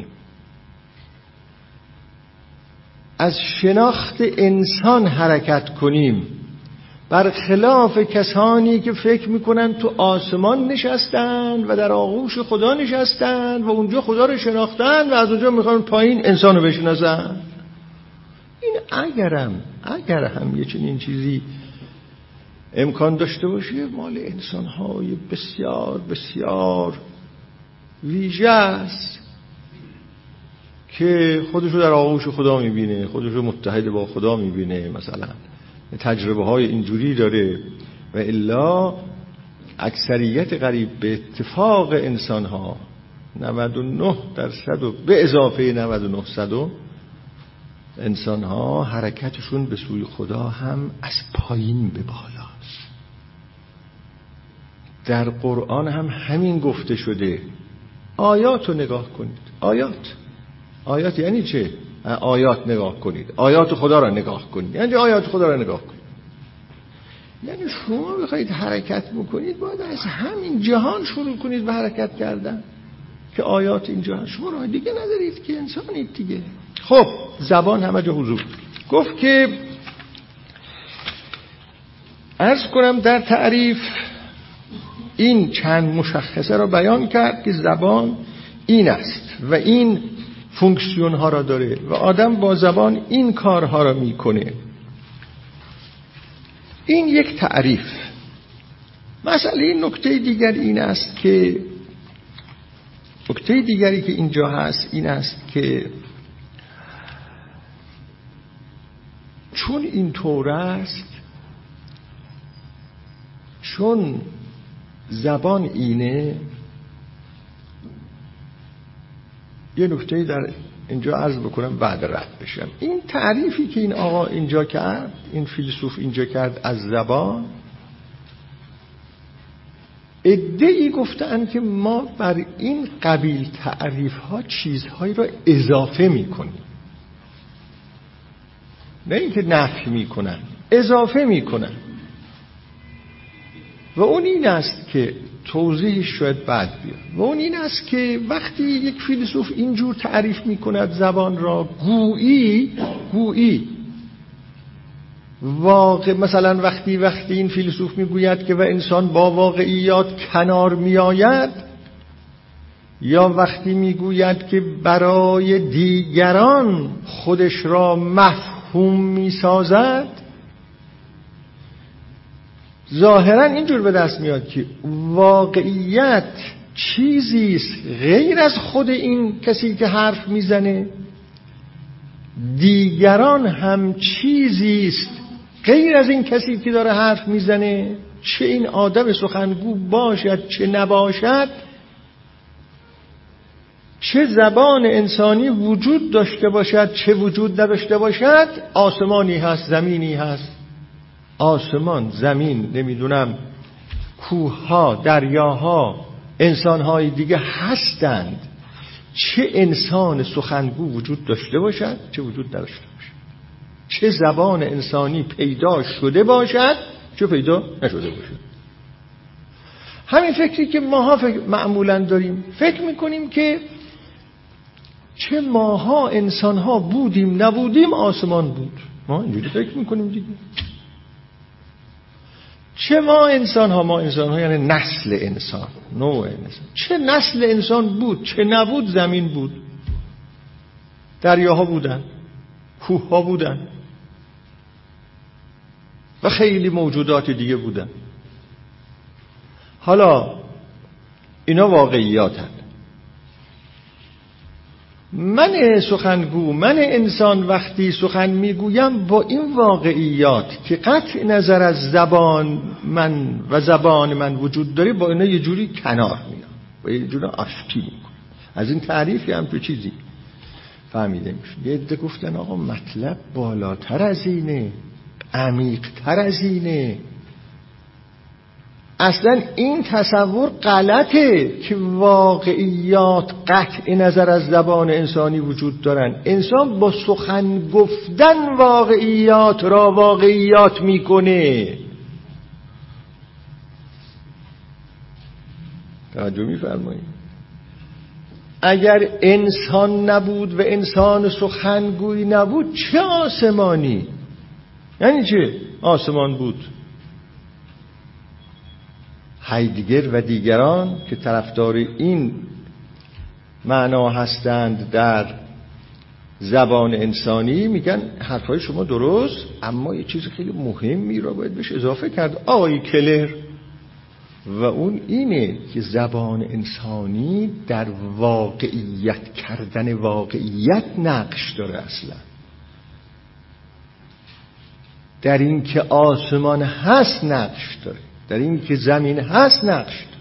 از شناخت انسان حرکت کنیم، برخلاف کسانی که فکر میکنن تو آسمان نشستن و در آغوش خدا نشستن و اونجا خدا رو شناختن و از اونجا میخوان پایین انسان رو بشناسن. این اگرم اگر هم یه چنین چیزی امکان داشته باشه، مال انسان‌های بسیار بسیار ویژه است که خودشو در آغوش خدا میبینه، خودشو متحد با خدا میبینه، مثلا تجربه های اینجوری داره. و الا اکثریت قریب به اتفاق انسان ها نود و نه درصد و به اضافه نود و نه درصد انسان ها حرکتشون به سوی خدا هم از پایین به بالاست. در قرآن هم همین گفته شده. آیات رو نگاه کنید. آیات آیات یعنی چه؟ آیات نگاه کنید، آیات خدا را نگاه کنید. یعنی آیات خدا را نگاه کنید یعنی شما بخواید حرکت بکنید باید از همین جهان شروع کنید به حرکت کردن که آیات اینجا هست. شما راه دیگه ندارید که انسانید دیگه. خب زبان همه جا حضور گفت که عرض کنم در تعریف این چند مشخصه را بیان کرد که زبان این است و این فونکسیون ها را داره و آدم با زبان این کارها را میکنه. این یک تعریف. مسئله نکته دیگر این است که نکته دیگری که اینجا هست این است که چون این طور است، چون زبان اینه، یه نکته در اینجا عرض بکنم بعد رد بشم. این تعریفی که این آقا اینجا کرد، این فیلسوف اینجا کرد از زبان، عده‌ای گفتن که ما بر این قبیل تعریف ها چیزهایی را اضافه میکنیم، نه اینکه نفی میکنن، اضافه میکنن. و اون این است که توضیحش شاید بعد بیاد. و اون این است که وقتی یک فیلسوف اینجور تعریف میکند زبان را، گویی گویی واقع، مثلا وقتی وقتی این فیلسوف میگوید که و انسان با واقعیات کنار میآید، یا وقتی میگوید که برای دیگران خودش را مفهوم میسازد، ظاهرا اینجور به دست میاد که واقعیت چیزی است غیر از خود این کسی که حرف میزنه، دیگران هم چیزی است غیر از این کسی که داره حرف میزنه، چه این آدم سخنگو باشد چه نباشد، چه زبان انسانی وجود داشته باشد چه وجود نداشته باشد، آسمانی هست زمینی هست، آسمان، زمین، نمیدونم کوه‌ها، دریاها، انسان‌های دیگه هستند، چه انسان سخنگو وجود داشته باشد چه وجود نداشته باشد، چه زبان انسانی پیدا شده باشد چه پیدا نشده باشد. همین فکری که ماها فکر معمولاً داریم، فکر میکنیم که چه ماها انسان‌ها بودیم نبودیم آسمان بود، ما اینجوری فکر میکنیم دیگه. چه ما انسان ها، ما انسان ها یعنی نسل انسان، نوع انسان، چه نسل انسان بود چه نبود، زمین بود، دریاها بودن، کوه ها بودن و خیلی موجودات دیگه بودن. حالا اینا واقعیاتن. من سخنگو، من انسان وقتی سخن میگویم با این واقعیات که قطع نظر از زبان من و زبان من وجود داره، با اینا یه جوری کنار میام و یه جوری آشتی میکنم. از این تعریفی هم تو چیزی فهمیده میشه. یه عده گفتن آقا مطلب بالاتر از اینه، عمیق‌تر از اینه. اصلا این تصور غلطه که واقعیات قطع نظر از زبان انسانی وجود دارن. انسان با سخن گفتن واقعیات را واقعیات میکنه. توجه میفرمایید؟ اگر انسان نبود و انسان سخنگوی نبود، چه آسمانی؟ یعنی چه آسمان بود؟ هایدگر و دیگران که طرفدار این معنا هستند در زبان انسانی میگن حرفای شما درست، اما یه چیز خیلی مهمی را باید بهش اضافه کرد آقای کلر، و اون اینه که زبان انسانی در واقعیت کردن واقعیت نقش داره. اصلا در این که آسمان هست نقش داره. در این که زمین هست نقش داره.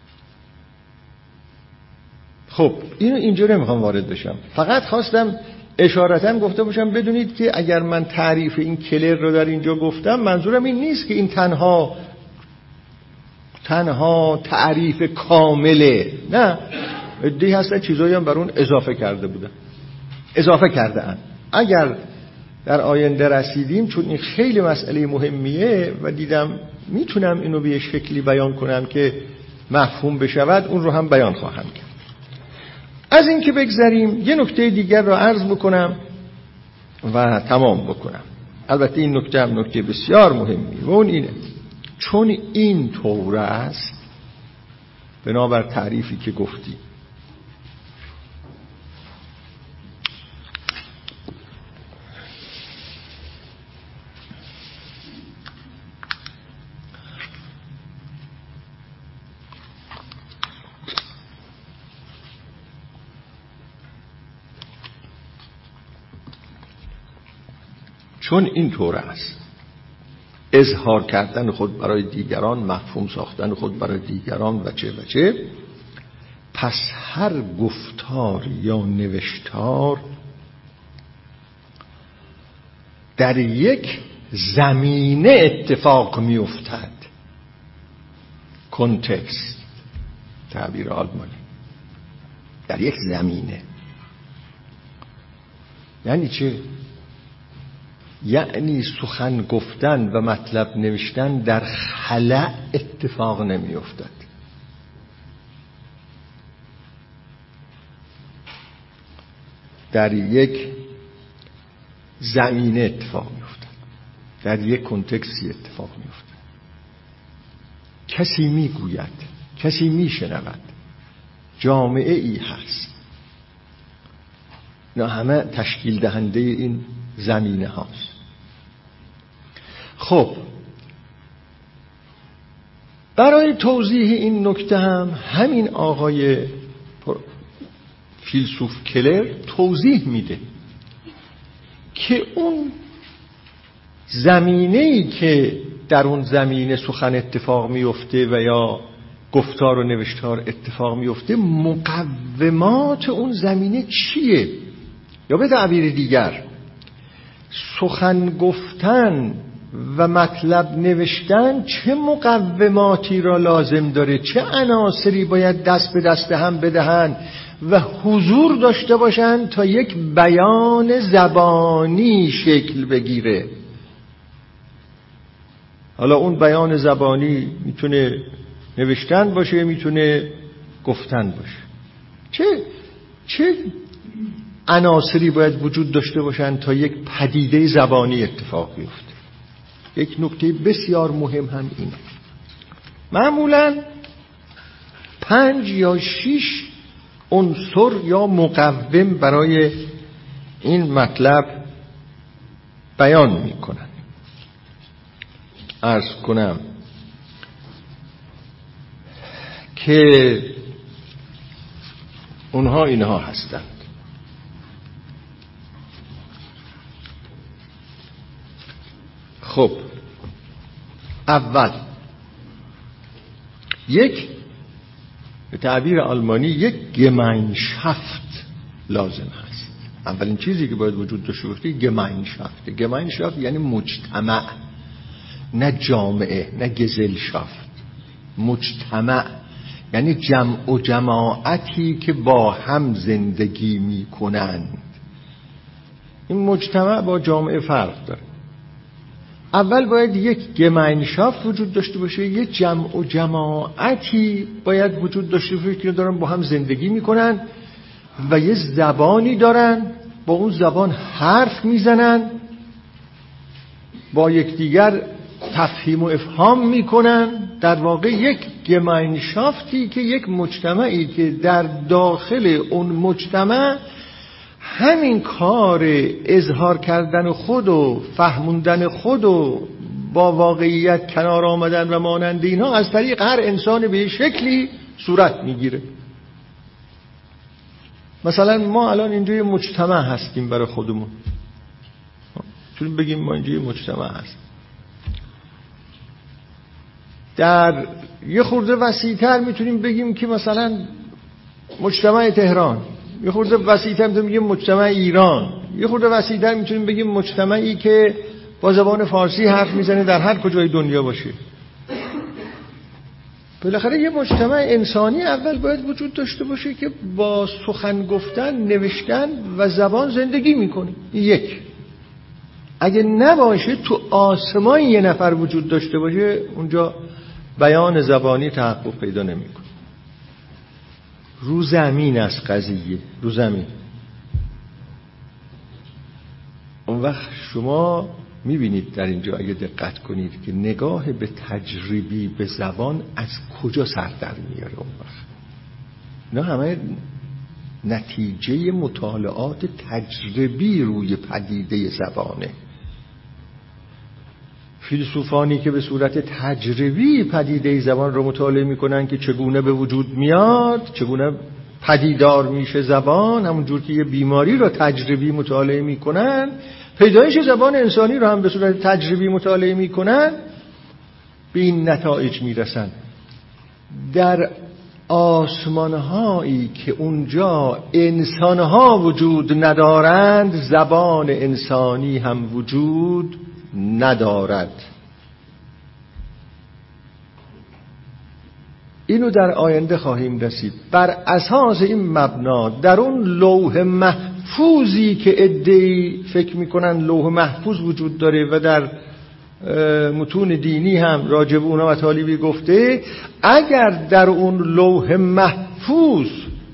خب اینو اینجا نمیخوام وارد بشم، فقط خواستم اشارتاً گفته باشم بدونید که اگر من تعریف این کلر رو در اینجا گفتم منظورم این نیست که این تنها تنها تعریف کامله، نه، عده‌ای هستن چیزایی هم بر اون اضافه کرده بودن اضافه کرده ان. اگر در آینده رسیدیم، چون این خیلی مسئله مهمیه و دیدم میتونم اینو به شکلی بیان کنم که مفهوم بشود، اون رو هم بیان خواهم کرد. از این که بگذریم یه نکته دیگر رو عرض بکنم و تمام بکنم. البته این نکته هم نکته بسیار مهمی و اون اینه، چون این طور است بنابر تعریفی که گفتی چون این طور است اظهار کردن خود برای دیگران، مفهوم ساختن خود برای دیگران و چه و چه، پس هر گفتار یا نوشتار در یک زمینه اتفاق می افتد. کنتکست، تعبیر آلمانی، در یک زمینه. یعنی چه؟ یعنی سخن گفتن و مطلب نوشتن در خلأ اتفاق نمی افتد. در یک زمینه اتفاق می افتد، در یک کنتکسی اتفاق می افتد. کسی می گوید، کسی می شنود، جامعه ای هست، نه همه تشکیل دهنده این زمینه هاست. خب برای توضیح این نکته هم همین آقای فیلسوف کلر توضیح میده که اون زمینه‌ای که در اون زمینه سخن اتفاق میفته و یا گفتار و نوشتار اتفاق میفته، مقومات اون زمینه چیه؟ یا به تعبیر دیگر، سخن گفتن و مطلب نوشتن چه مقوماتی را لازم داره، چه عناصری باید دست به دست هم بدهن و حضور داشته باشن تا یک بیان زبانی شکل بگیره. حالا اون بیان زبانی میتونه نوشتن باشه، میتونه گفتن باشه. چه چه عناصری باید وجود داشته باشن تا یک پدیده زبانی اتفاق بیفته؟ یک نکته بسیار مهم هم اینه. معمولاً پنج یا شش عنصر یا مقوم برای این مطلب بیان میکنن. عرض کنم که اونها اینها هستند. خب اول یک، به تعبیر آلمانی، یک گماینشافت لازم هست. اولین چیزی که باید وجود داشته باشه گماینشافت. گماینشافت یعنی مجتمع، نه جامعه، نه گزلشافت. مجتمع یعنی جمع و جماعتی که با هم زندگی می کنند. این مجتمع با جامعه فرق داره. اول باید یک گماینشافت وجود داشته باشه، یک جمع و جماعتی باید وجود داشته باشه که دارن با هم زندگی میکنن و یه زبانی دارن، با اون زبان حرف میزنن، با یکدیگر تفهیم و افهام میکنن. در واقع یک گماینشافتی که یک مجتمعی که در داخل اون مجتمع همین کار اظهار کردن خود و فهموندن خود و با واقعیت کنار آمدن و مانند اینا از طریق هر انسان به شکلی صورت میگیره. مثلا ما الان اینجا یه مجتمع هستیم برای خودمون، چون بگیم ما اینجا یه مجتمع هستیم. در یه خورده وسیع‌تر میتونیم بگیم که مثلا مجتمع تهران، یه خورده وسیع‌تر میتونیم بگیم مجتمع ایران، یه خورده وسیع‌تر میتونیم بگیم مجتمعی که با زبان فارسی حرف میزنه در هر کجای دنیا باشه. بالاخره یه مجتمع انسانی اول باید وجود داشته باشه که با سخن گفتن، نوشتن و زبان زندگی میکنه. یک، اگه نباشه تو آسمان یه نفر وجود داشته باشه، اونجا بیان زبانی تحقق پیدا نمیکنه. رو زمین از قضیه، رو زمین. اون وقت شما میبینید در اینجا اگه دقت کنید که نگاه به تجربی به زبان از کجا سر در میاره. اون وقت اینا همه نتیجه مطالعات تجربی روی پدیده زبانه. فیلسوفانی که به صورت تجربی پدیده زبان رو مطالعه میکنن که چگونه به وجود میاد، چگونه پدیدار میشه زبان، همونجور که یه بیماری رو تجربی مطالعه میکنن، پیدایش زبان انسانی رو هم به صورت تجربی مطالعه میکنن، به این نتایج میرسن. در آسمانهایی که اونجا انسانها وجود ندارند، زبان انسانی هم وجود ندارد. اینو در آینده خواهیم رسید. بر اساس این مبنا در اون لوح محفوظی که عده‌ای فکر میکنن لوح محفوظ وجود داره و در متون دینی هم راجع به اونها مطالبی گفته، اگر در اون لوح محفوظ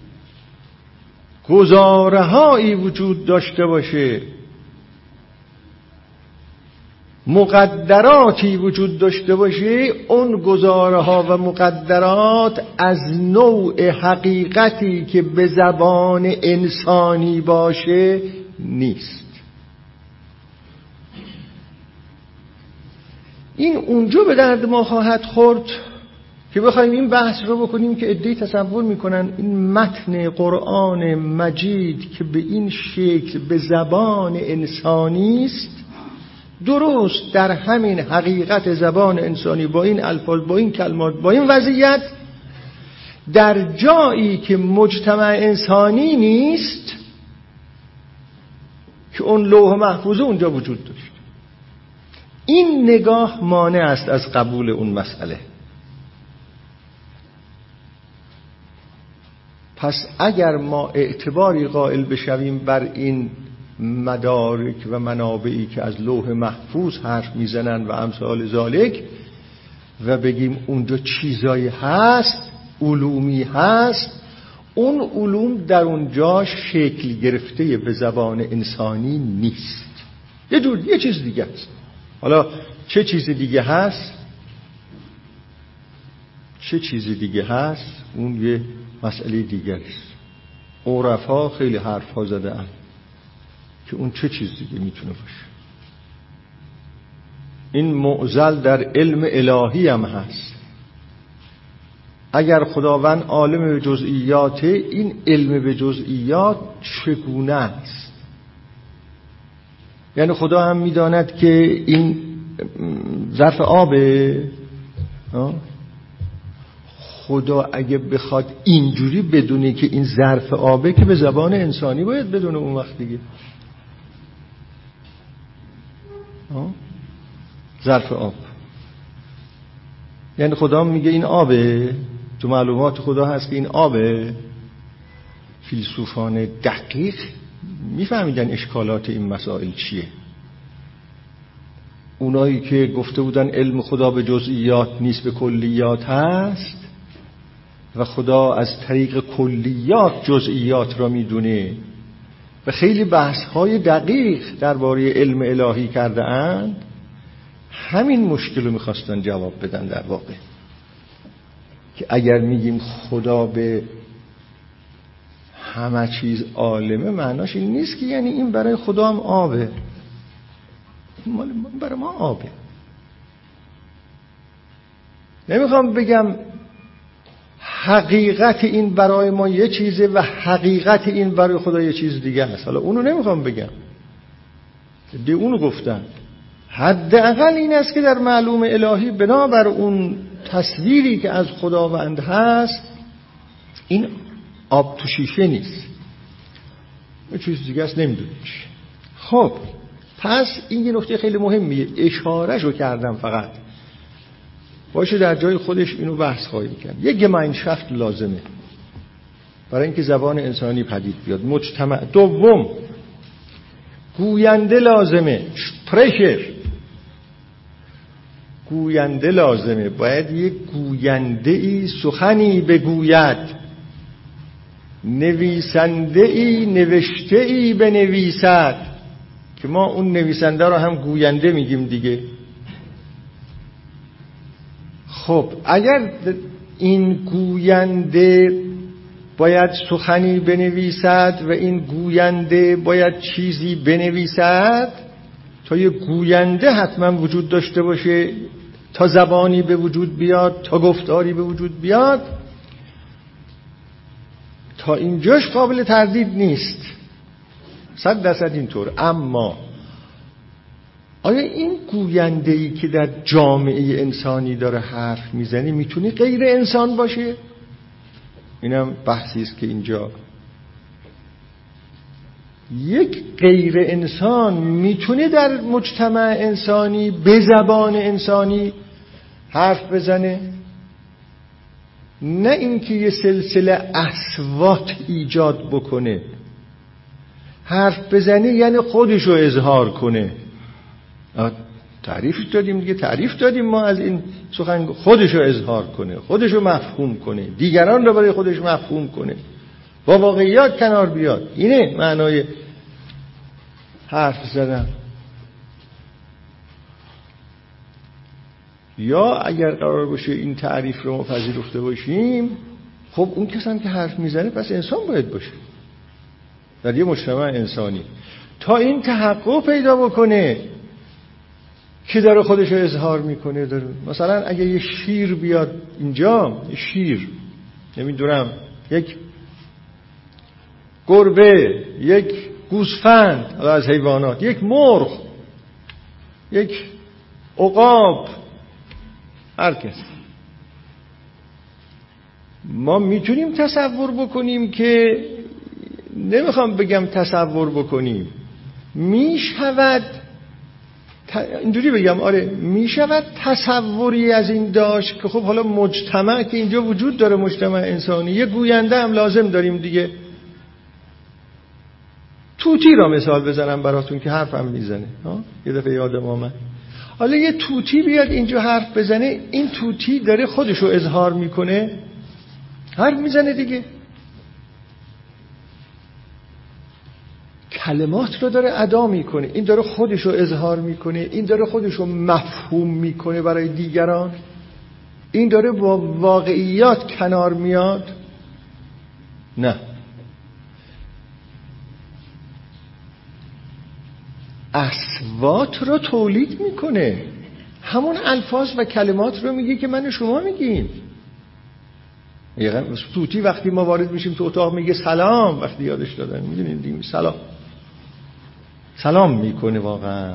گزاره‌هایی وجود داشته باشه، مقدراتی وجود داشته باشه، اون گزاره‌ها و مقدرات از نوع حقیقتی که به زبان انسانی باشه نیست. این اونجا به درد ما خواهد خورد که بخوایم این بحث رو بکنیم که عده‌ای تصور میکنن این متن قرآن مجید که به این شکل به زبان انسانی است، درست در همین حقیقت زبان انسانی با این الفاظ، با این کلمات، با این وضعیت، در جایی که مجتمع انسانی نیست که اون لوح محفوظ اونجا وجود داشت. این نگاه مانع است از قبول اون مسئله. پس اگر ما اعتباری قائل بشویم بر این مدارک و منابعی که از لوح محفوظ حرف میزنن و امثال ذالک و بگیم اونجا چیزایی هست، علومی هست، اون علوم در اونجا شکل گرفته به زبان انسانی نیست، یه جور یه چیز دیگه هست. حالا چه چیز دیگه هست چه چیز دیگه هست اون یه مسئله دیگه است. عرفا خیلی حرف ها زده اند که اون چه چیز دیگه میتونه باشه. این معضل در علم الهی هم هست. اگر خداوند عالم به جزئیاته، این علم به جزئیات چگونه است؟ یعنی خدا هم میداند که این ظرف آبه. خدا اگه بخواد اینجوری بدونه که این ظرف آبه که به زبان انسانی باید بدونه اون وقت دیگه. ظرف آب یعنی خدا میگه این آبه، تو معلومات خدا هست که این آبه. فیلسوفان دقیق میفهمیدن اشکالات این مسائل چیه. اونایی که گفته بودن علم خدا به جزئیات نیست به کلیات هست و خدا از طریق کلیات جزئیات را میدونه و خیلی بحث‌های دقیق درباره علم الهی کرده اند، همین مشکل رو میخواستن جواب بدن در واقع. که اگر میگیم خدا به همه چیز عالمه، معناش این نیست که یعنی این برای خدا هم آبه، این برای ما آبه. نمیخوام بگم حقیقت این برای ما یه چیزه و حقیقت این برای خدا یه چیز دیگه هست. حالا اونو نمیخوام بگم، دی اونو گفتن. حداقل این است که در معلوم الهی بنابر اون تصویری که از خداوند هست این آب تو شیشه نیست، یه چیز دیگه است نمیدونیش. خب پس این یه نکته خیلی مهمیه، اشارهشو کردم فقط، باشه در جای خودش اینو بحث خواهیم کرد. یک گماینشافت لازمه برای اینکه زبان انسانی پدید بیاد، مجتمع. دوم گوینده لازمه، پرشر، گوینده لازمه، باید یک گوینده ای سخنی بگوید، نویسنده ای نوشته ای بنویسد، که ما اون نویسنده رو هم گوینده میگیم دیگه. خب اگر این گوینده باید سخنی بنویسد و این گوینده باید چیزی بنویسد، تا یه گوینده حتما وجود داشته باشه، تا زبانی به وجود بیاد، تا گفتاری به وجود بیاد، تا اینجاش قابل تردید نیست، صد درصد اینطور. اما آیا این گوینده‌ای که در جامعه انسانی داره حرف میزنه میتونه غیر انسان باشه؟ اینم بحثی است که اینجا یک غیر انسان میتونه در مجتمع انسانی به زبان انسانی حرف بزنه؟ نه اینکه یه سلسله اصوات ایجاد بکنه. حرف بزنه یعنی خودشو اظهار کنه. تعریف دادیم دیگه، تعریف دادیم ما از این سخن، خودشو اظهار کنه، خودشو مفهوم کنه، دیگران رو برای خودش مفهوم کنه، با واقعیات کنار بیاد. اینه معنای حرف زدن. یا اگر قرار باشه این تعریف رو ما پذیرفته باشیم، خب اون کسی هم که حرف میزنه پس انسان باید باشه در یه مجتمع انسانی، تا این تحقق پیدا بکنه که داره خودش رو اظهار میکنه. داره مثلا اگه یه شیر بیاد اینجا، یه شیر، نمیدونم یک گربه، یک گوسفند از حیوانات، یک مرغ، یک عقاب، هر کس، ما میتونیم تصور بکنیم که، نمیخوام بگم تصور بکنیم، میشود اینجوری بگم، آره میشود تصوری از این داشت که خب حالا مجتمع که اینجا وجود داره، مجتمع انسانی، یه گوینده هم لازم داریم دیگه. توتی را مثال بزنم براتون که حرف هم میزنه، یه دفعه یادم آمد. حالا یه توتی بیاد اینجا حرف بزنه، این توتی داره خودشو اظهار میکنه، حرف میزنه دیگه، کلمات رو داره ادا میکنه، این داره خودشو اظهار میکنه، این داره خودشو مفهوم میکنه برای دیگران، این داره با واقعیات کنار میاد. نه، اصوات رو تولید میکنه، همون الفاظ و کلمات رو میگه که من و شما میگیم. توتی وقتی ما وارد میشیم تو اتاق میگه سلام، وقتی یادش دادن میدونید دیگه، سلام سلام میکنه. واقعا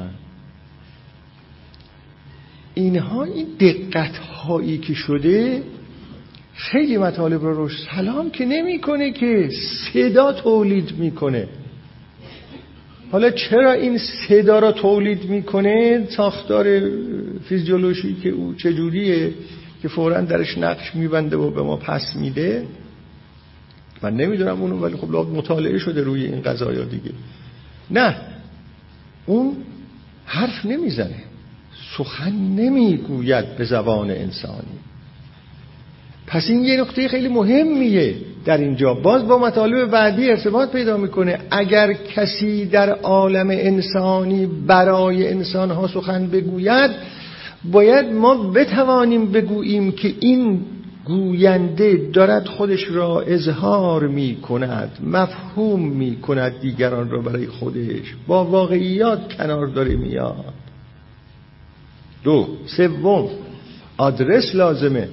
اینها، این دقت هایی که شده خیلی مطالب رو روش، سلام که نمیکنه که صدا تولید میکنه. حالا چرا این صدا را تولید میکنه، ساختار فیزیولوژی که او چجوریه که فوراً درش نقش میبنده و به ما پس میده، من نمیدونم اونو، ولی خب لابد مطالعه شده روی این قضایا دیگه. نه، اون حرف نمیزنه، سخن نمیگوید به زبان انسانی. پس این یه نکته خیلی مهمیه در اینجا، باز با مطالب بعدی ارتباط پیدا میکنه. اگر کسی در عالم انسانی برای انسانها سخن بگوید، باید ما بتوانیم بگوییم که این گوینده دارد خودش را اظهار می کند، مفهوم می کند دیگران را برای خودش، با واقعیات کنار داره میاد. دو، سوم، آدرس لازمه.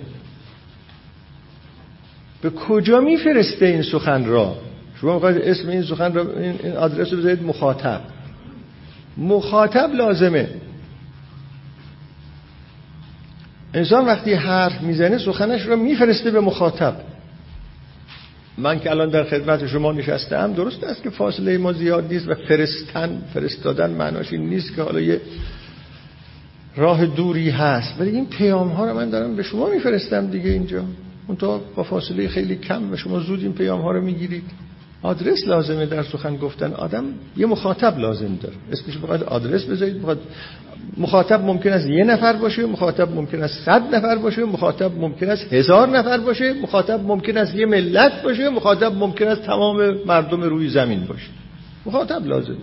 به کجا میفرسته این سخن را؟ شما میخواید اسم این سخن را، این آدرس رو بذارید مخاطب. مخاطب لازمه. انسان وقتی حرف میزنه سخنش رو میفرسته به مخاطب. من که الان در خدمت شما نشستم، درست است که فاصله ما زیاد نیست و فرستن فرستادن معناش این نیست که حالا یه راه دوری هست، ولی این پیام ها رو من دارم به شما میفرستم دیگه اینجا، اون تا با فاصله خیلی کم و شما زود این پیام ها رو میگیرید. آدرس لازمه در سخن گفتن. آدم یه مخاطب لازم داره، اسمش بخواد آدرس بذارید. بخواد مخاطب ممکن است یه نفر باشه، مخاطب ممکن است صد نفر باشه، مخاطب ممکن است هزار نفر باشه، مخاطب ممکن است یه ملت باشه، مخاطب ممکن است تمام مردم روی زمین باشه. مخاطب لازم.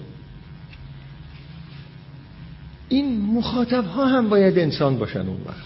این مخاطب ها هم باید انسان باشن اون وقت،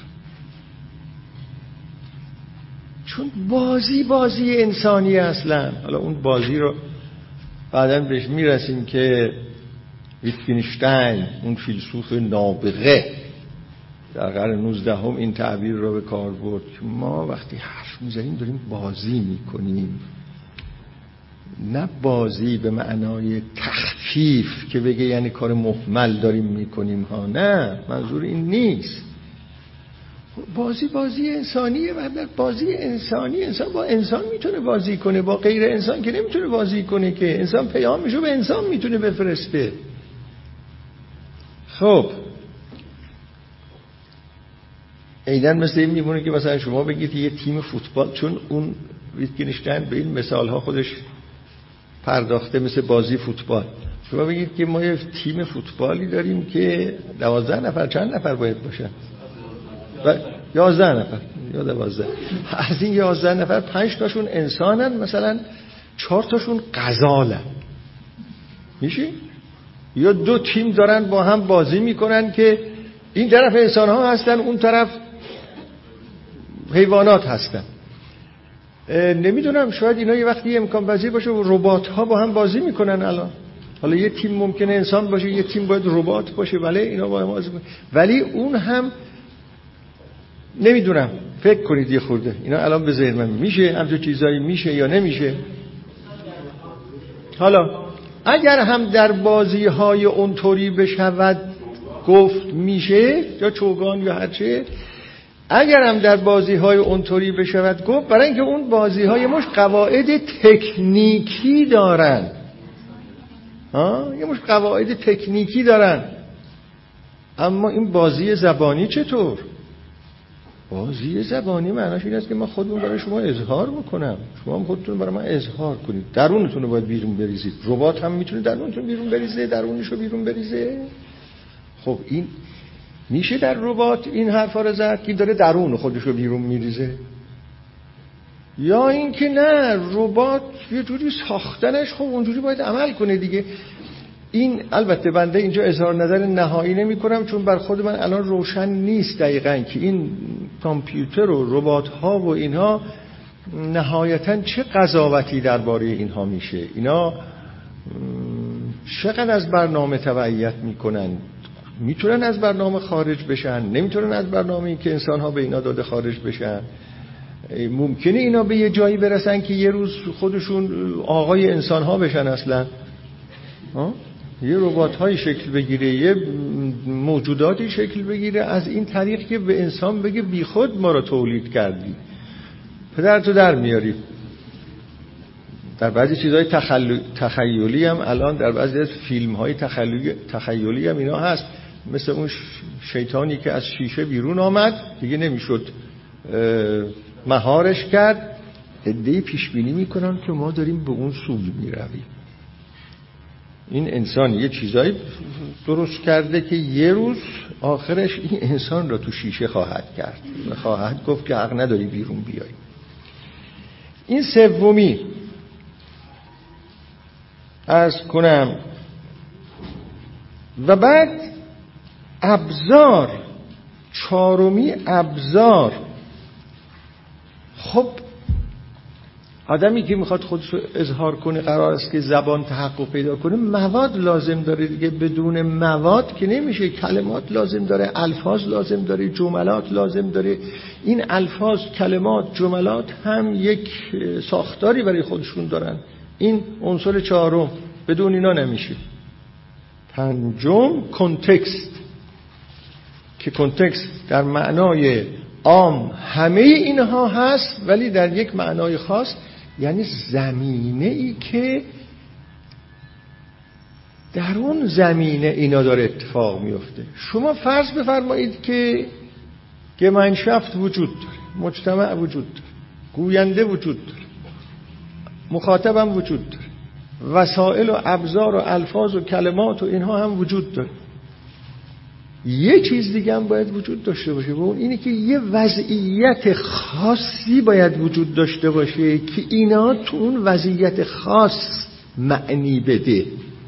چون بازی بازی انسانی اصلا. حالا اون بازی رو بعداً بهش میرسیم که ویتگنشتاین، اون فیلسوف نابغه در قرن نوزدهم، این تعبیر رو به کار برد که ما وقتی حرف میزنیم داریم بازی میکنیم. نه بازی به معنای تخفیف که بگه یعنی کار مهمل داریم میکنیم ها، نه، منظور این نیست. بازی بازی انسانیه و در بازی انسانی انسان با انسان میتونه بازی کنه، با غیر انسان که نمیتونه بازی کنه که. انسان پیامشو به انسان میتونه بفرسته. خب ایدن مثل این میمونه که مثلا شما بگید یه تیم فوتبال، چون اون ویتگنشتاین به این مثال ها خودش پرداخته مثل بازی فوتبال. شما بگید که ما یه تیم فوتبالی داریم که دوازده نفر، چند نفر باید باشن؟ و یازده نفر یا دوازده. از این یازده نفر پنج تاشون انسانن، مثلا چهار تاشون غزالن، میشه؟ یا دو تیم دارن با هم بازی میکنن که این طرف انسان ها هستن، اون طرف حیوانات هستن. نمیدونم، شاید اینا یه وقتی امکان پذیر باشه و ربات ها با هم بازی میکنن الان. حالا یه تیم ممکنه انسان باشه، یه تیم باید ربات باشه، ولی اینا با هم بازی میکنن. ولی اون هم نمیدونم، فکر کنید یه خورده اینا الان به ذهن من میشه همچون چیزایی میشه یا نمیشه. حالا اگر هم در بازی های اونطوری بشود گفت میشه، یا چوگان یا هرچه، اگر هم در بازی های اونطوری بشود گفت، برای اینکه اون بازی های مش قواعد تکنیکی دارن، ها، یه مش قواعد تکنیکی دارن. اما این بازی زبانی چطور؟ بازی زبانی معناش این است که من خودمون برای شما اظهار بکنم، شما هم خودتون برای من اظهار کنید. درونتون رو باید بیرون بریزید. ربات هم میتونه درونتون بیرون بریزه، درونشو بیرون بریزه. خب این میشه در ربات این حرفا رو زد که داره درون خودشو بیرون میریزه؟ یا اینکه نه، ربات یه جوری ساختنش خب اونجوری باید عمل کنه دیگه. این البته بنده اینجا اظهار نظر نهایی نمی کنم، چون بر خود من الان روشن نیست دقیقاً که این کامپیوتر و ربات ها و اینها نهایتاً چه قضاوتی درباره اینها میشه، اینا چقدر از برنامه تبعیت میکنن، میتونن از برنامه خارج بشن، نمیتونن از برنامه‌ای که انسان ها به اینا داده خارج بشن. ممکنه اینا به یه جایی برسن که یه روز خودشون آقای انسان ها بشن اصلا، ها؟ یه ربات های شکل بگیره، یه موجوداتی شکل بگیره از این طریق که به انسان بگه بی خود ما رو تولید کردی، پدر تو در میاری. در بعضی چیزهای تخیل... تخیلی هم الان در بعضی از فیلم های تخیلی... تخیلی هم اینا هست، مثل اون شیطانی که از شیشه بیرون آمد دیگه نمیشد مهارش کرد. عده‌ای پیش بینی میکنن که ما داریم به اون سوی میرویم. این انسان یه چیزایی درست کرده که یه روز آخرش این انسان را تو شیشه خواهد کرد و خواهد گفت که حق نداری بیرون بیای. این سومی. عرض کنم و بعد ابزار، چهارمی ابزار. خب آدمی که میخواد خودش رو اظهار کنه قرار است که زبان تحقق پیدا کنه، مواد لازم داره دیگه. بدون مواد که نمیشه. کلمات لازم داره، الفاظ لازم داره، جملات لازم داره. این الفاظ، کلمات، جملات هم یک ساختاری برای خودشون دارن. این عنصر چهارم، بدون اینا نمیشه. پنجم کنتکست، که کنتکست در معنای عام همه اینها هست، ولی در یک معنای خاص، یعنی زمینه ای که در اون زمینه اینا داره اتفاق میفته. شما فرض بفرمایید که گماینشافت وجود داره، مجتمع وجود داره، گوینده وجود داره، مخاطبم وجود داره، وسایل و ابزار و الفاظ و کلمات و اینها هم وجود داره. یه چیز دیگه هم باید وجود داشته باشه، و اون اینه که یه وضعیت خاصی باید وجود داشته باشه که اینا تو اون وضعیت خاص معنی بده.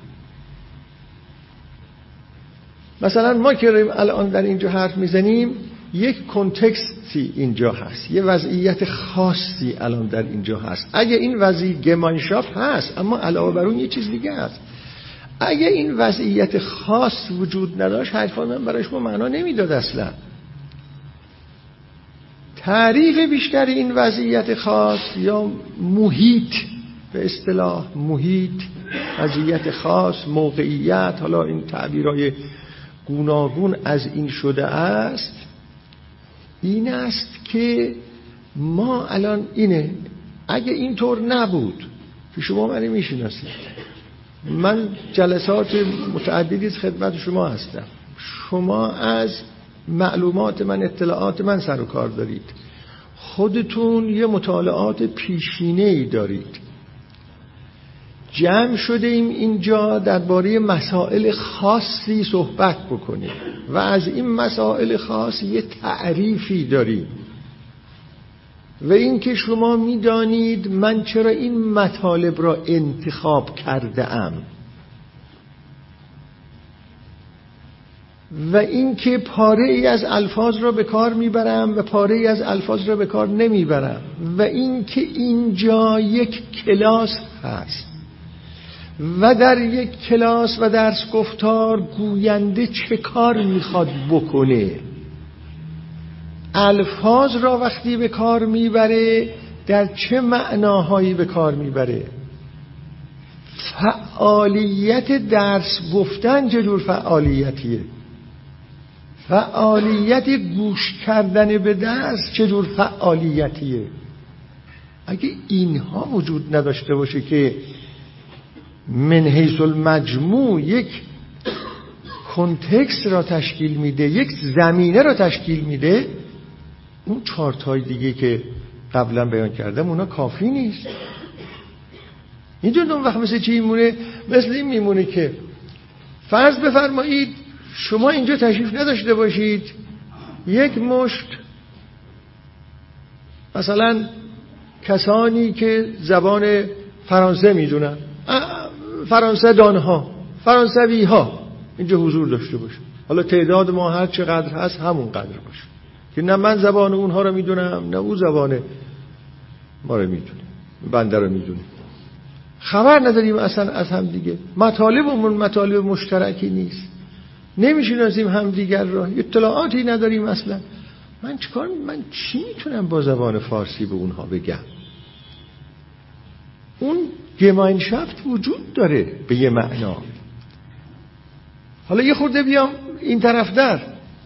مثلا ما که الان در اینجا حرف میزنیم، یک کنتکستی اینجا هست، یه وضعیت خاصی الان در اینجا هست. اگه این وضعیت گماینشافت هست، اما علاوه بر اون یه چیز دیگه هست. اگه این وضعیت خاص وجود نداشت، حرفا من برای شما معنا نمیداد اصلا. تعریف بیشتر این وضعیت خاص یا محیط، به اصطلاح محیط، وضعیت خاص، موقعیت، حالا این تعبیرهای گوناگون از این شده است، این است که ما الان اینه، اگه اینطور نبود که شما منو میشناسید، من جلسات متعددی خدمت شما هستم، شما از معلومات من، اطلاعات من سر و کار دارید، خودتون یه مطالعات پیشینه‌ای دارید، جمع شده ایم اینجا درباره مسائل خاصی صحبت بکنیم و از این مسائل خاص یه تعریفی داریم و این که شما میدانید من چرا این مطالب را انتخاب کرده ام و این که پاره ای از الفاظ را به کار میبرم و پاره ای از الفاظ را به کار نمیبرم و این که اینجا یک کلاس هست و در یک کلاس و درس گفتار گوینده چه کار میخواد بکنه، الفاظ را وقتی به کار میبره در چه معناهایی به کار میبره، فعالیت درس گفتن چه جور فعالیتیه، فعالیت گوش کردن به درس چه جور فعالیتیه. اگه اینها وجود نداشته باشه که من حیث المجموع یک کنتکست را تشکیل میده، یک زمینه را تشکیل میده، اون چارتای دیگه که قبلا بیان کردم اونا کافی نیست. اینجا اون وقت مثل چی میمونه؟ مثل این میمونه که فرض بفرمایید شما اینجا تشریف نداشته باشید، یک مشت مثلا کسانی که زبان فرانسه میدونن، فرانسه دانها، فرانسوی ها اینجا حضور داشته باشه، حالا تعداد ما هر چقدر هست همون قدر باشه که نه من زبان اونها رو میدونم نه او زبان ما رو میدونه، بنده رو میدونه، خبر نداریم اصلا از هم دیگه، مطالبمون مطالب مشترکی نیست، نمیشناسیم هم دیگر را، اطلاعاتی نداریم اصلا. من چیکار من چی میتونم با زبان فارسی به اونها بگم؟ اون گماینشافت وجود داره به یه معنا. حالا یه خورده بیام این طرف در،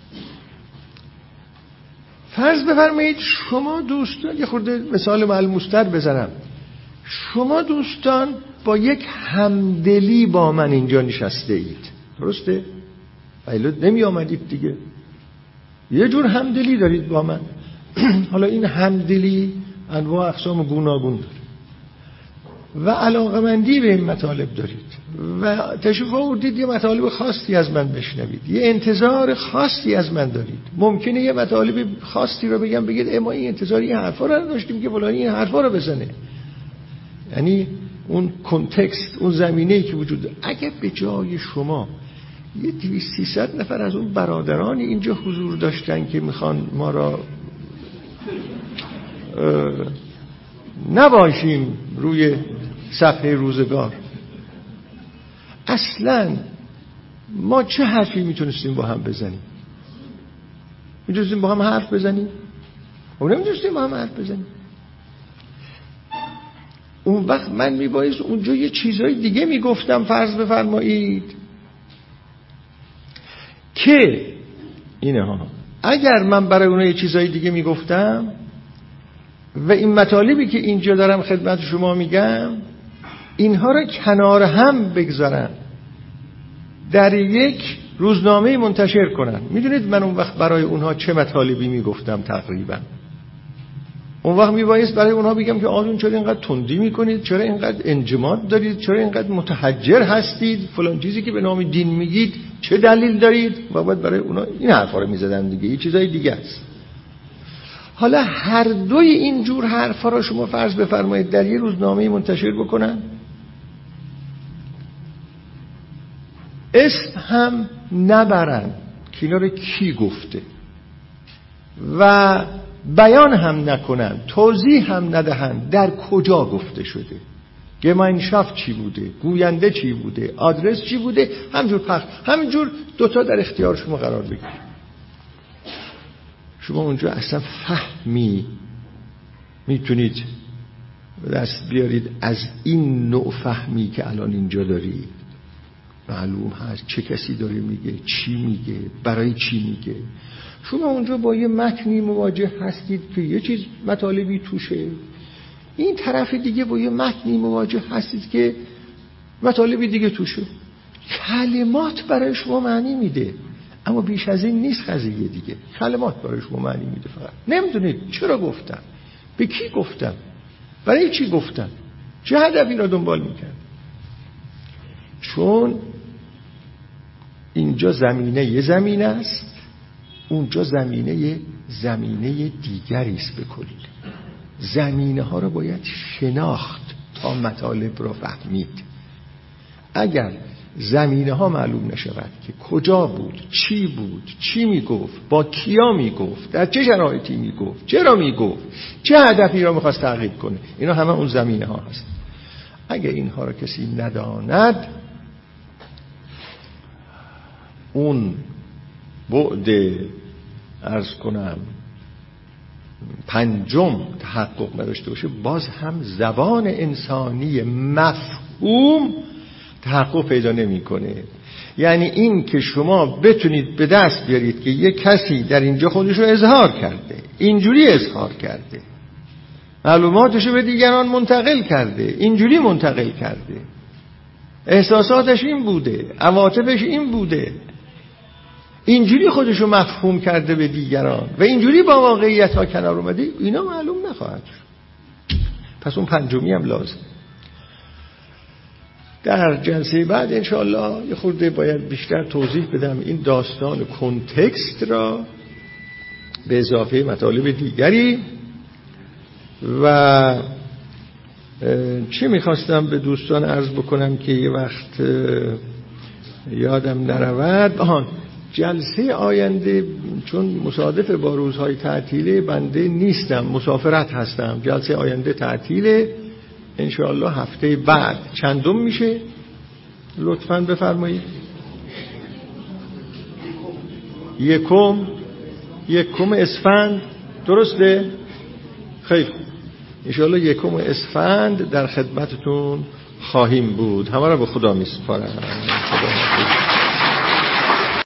فرض بفرمایید شما دوستان، یه خورده مثال ملموس‌تر بزنم، شما دوستان با یک همدلی با من اینجا نشسته اید، درسته؟ ولی نمی آمدید دیگه، یه جور همدلی دارید با من. حالا این همدلی انواع اقسام گوناگون داره و علاقمندی به این مطالب دارید و تشریف آوردید یه مطالب خاصی از من بشنوید، یه انتظار خاصی از من دارید. ممکنه یه مطالب خاصی رو بگم بگید اما این انتظار این حرفا رو داشتیم که فلانی این حرفا رو بزنه، یعنی اون کنتکست، اون زمینه‌ای که وجود داره. اگه به جای شما یه دویست سیصد نفر از اون برادرانی اینجا حضور داشتن که میخوان ما را نباشیم روی صفحه روزگار، اصلا ما چه حرفی میتونستیم با هم بزنیم؟ میتونستیم با هم حرف بزنیم؟ و نمیتونستیم با هم حرف بزنیم. اون وقت من میبایست اونجا یه چیزهای دیگه میگفتم، فرض بفرمایید که اینه ها اگر من برای اونها یه چیزای دیگه میگفتم و این مطالبی که اینجا دارم خدمت شما میگم اینها را کنار هم بگذارن، در یک روزنامه منتشر کنن، میدونید من اون وقت برای اونها چه مطالبی میگفتم؟ تقریبا اون وقت میبایست برای اونها بگم که آقایون چرا اینقدر تندی میکنید، چرا اینقدر انجماد دارید، چرا اینقدر متحجر هستید، فلان چیزی که به نام دین میگید چه دلیل دارید؟ و بعد برای اونها این حرفا رو میزدن دیگه، یه چیزای دیگه است. حالا هر دوی این جور حرفا رو شما فرض بفرمایید در یه روزنامه منتشر بکنن، اسم هم نبرن که اینا رو کی گفته و بیان هم نکنن، توضیح هم ندهن در کجا گفته شده، گماینشافت چی بوده، گوینده چی بوده، آدرس چی بوده، همجور پخش، همینجور دوتا در اختیار شما قرار بگیرید. شما اونجا اصلا فهمی میتونید دست بیارید از این نوع فهمی که الان اینجا دارید. معلوم هست چه کسی داره میگه، چی میگه، برای چی میگه. شما اونجا با یه متنی مواجه هستید که یه چیز مطالبی توشه، این طرف دیگه با یه متنی مواجه هستید که مطالبی دیگه توشه. کلمات برای شما معنی میده، اما بیش از این نیست قضیه دیگه. کلمات برای شما معنی میده، فقط نمیدونید چرا گفتم، به کی گفتم، برای چی گفتم، چه هدفی را دنبال میکرد. چون اینجا زمینه یه زمینه است، اونجا زمینه یه زمینه دیگری است. به کل زمینه ها رو باید شناخت تا مطالب رو فهمید. اگر زمینه ها معلوم نشود که کجا بود، چی بود، چی میگفت، با کیا میگفت، در چه شرایطی میگفت، چرا میگفت، چه هدفی را میخواست تحقیق کنه، اینا همه اون زمینه ها هست. اگر اینها را کسی نداند، اون بعد عرض کنم پنجم تحقق نداشته باشه، باز هم زبان انسانی مفهوم تحقق پیدا نمیکنه. یعنی این که شما بتونید به دست بیارید که یک کسی در اینجا خودش رو اظهار کرده، اینجوری اظهار کرده، معلوماتش رو به دیگران منتقل کرده، اینجوری منتقل کرده، احساساتش این بوده، عواطفش این بوده، اینجوری خودشو مفهوم کرده به دیگران و اینجوری با واقعیت ها کنار اومده، اینا معلوم نخواهد شد. پس اون پنجمی هم لازم. در جلسه بعد انشاءالله یه خورده باید بیشتر توضیح بدم این داستان کنتکست را به اضافه مطالب دیگری. و چی میخواستم به دوستان عرض بکنم که یه وقت یادم نرود. آهان جلسه آینده چون مصادف با روزهای تعطیله بنده نیستم، مسافرت هستم، جلسه آینده تعطیله انشاءالله. هفته بعد چندم میشه لطفاً بفرمایید؟ یکم یکم اسفند، درسته؟ خیلی خوب، انشاءالله یکم اسفند در خدمتتون خواهیم بود. همه را به خدا میسپارم. خدا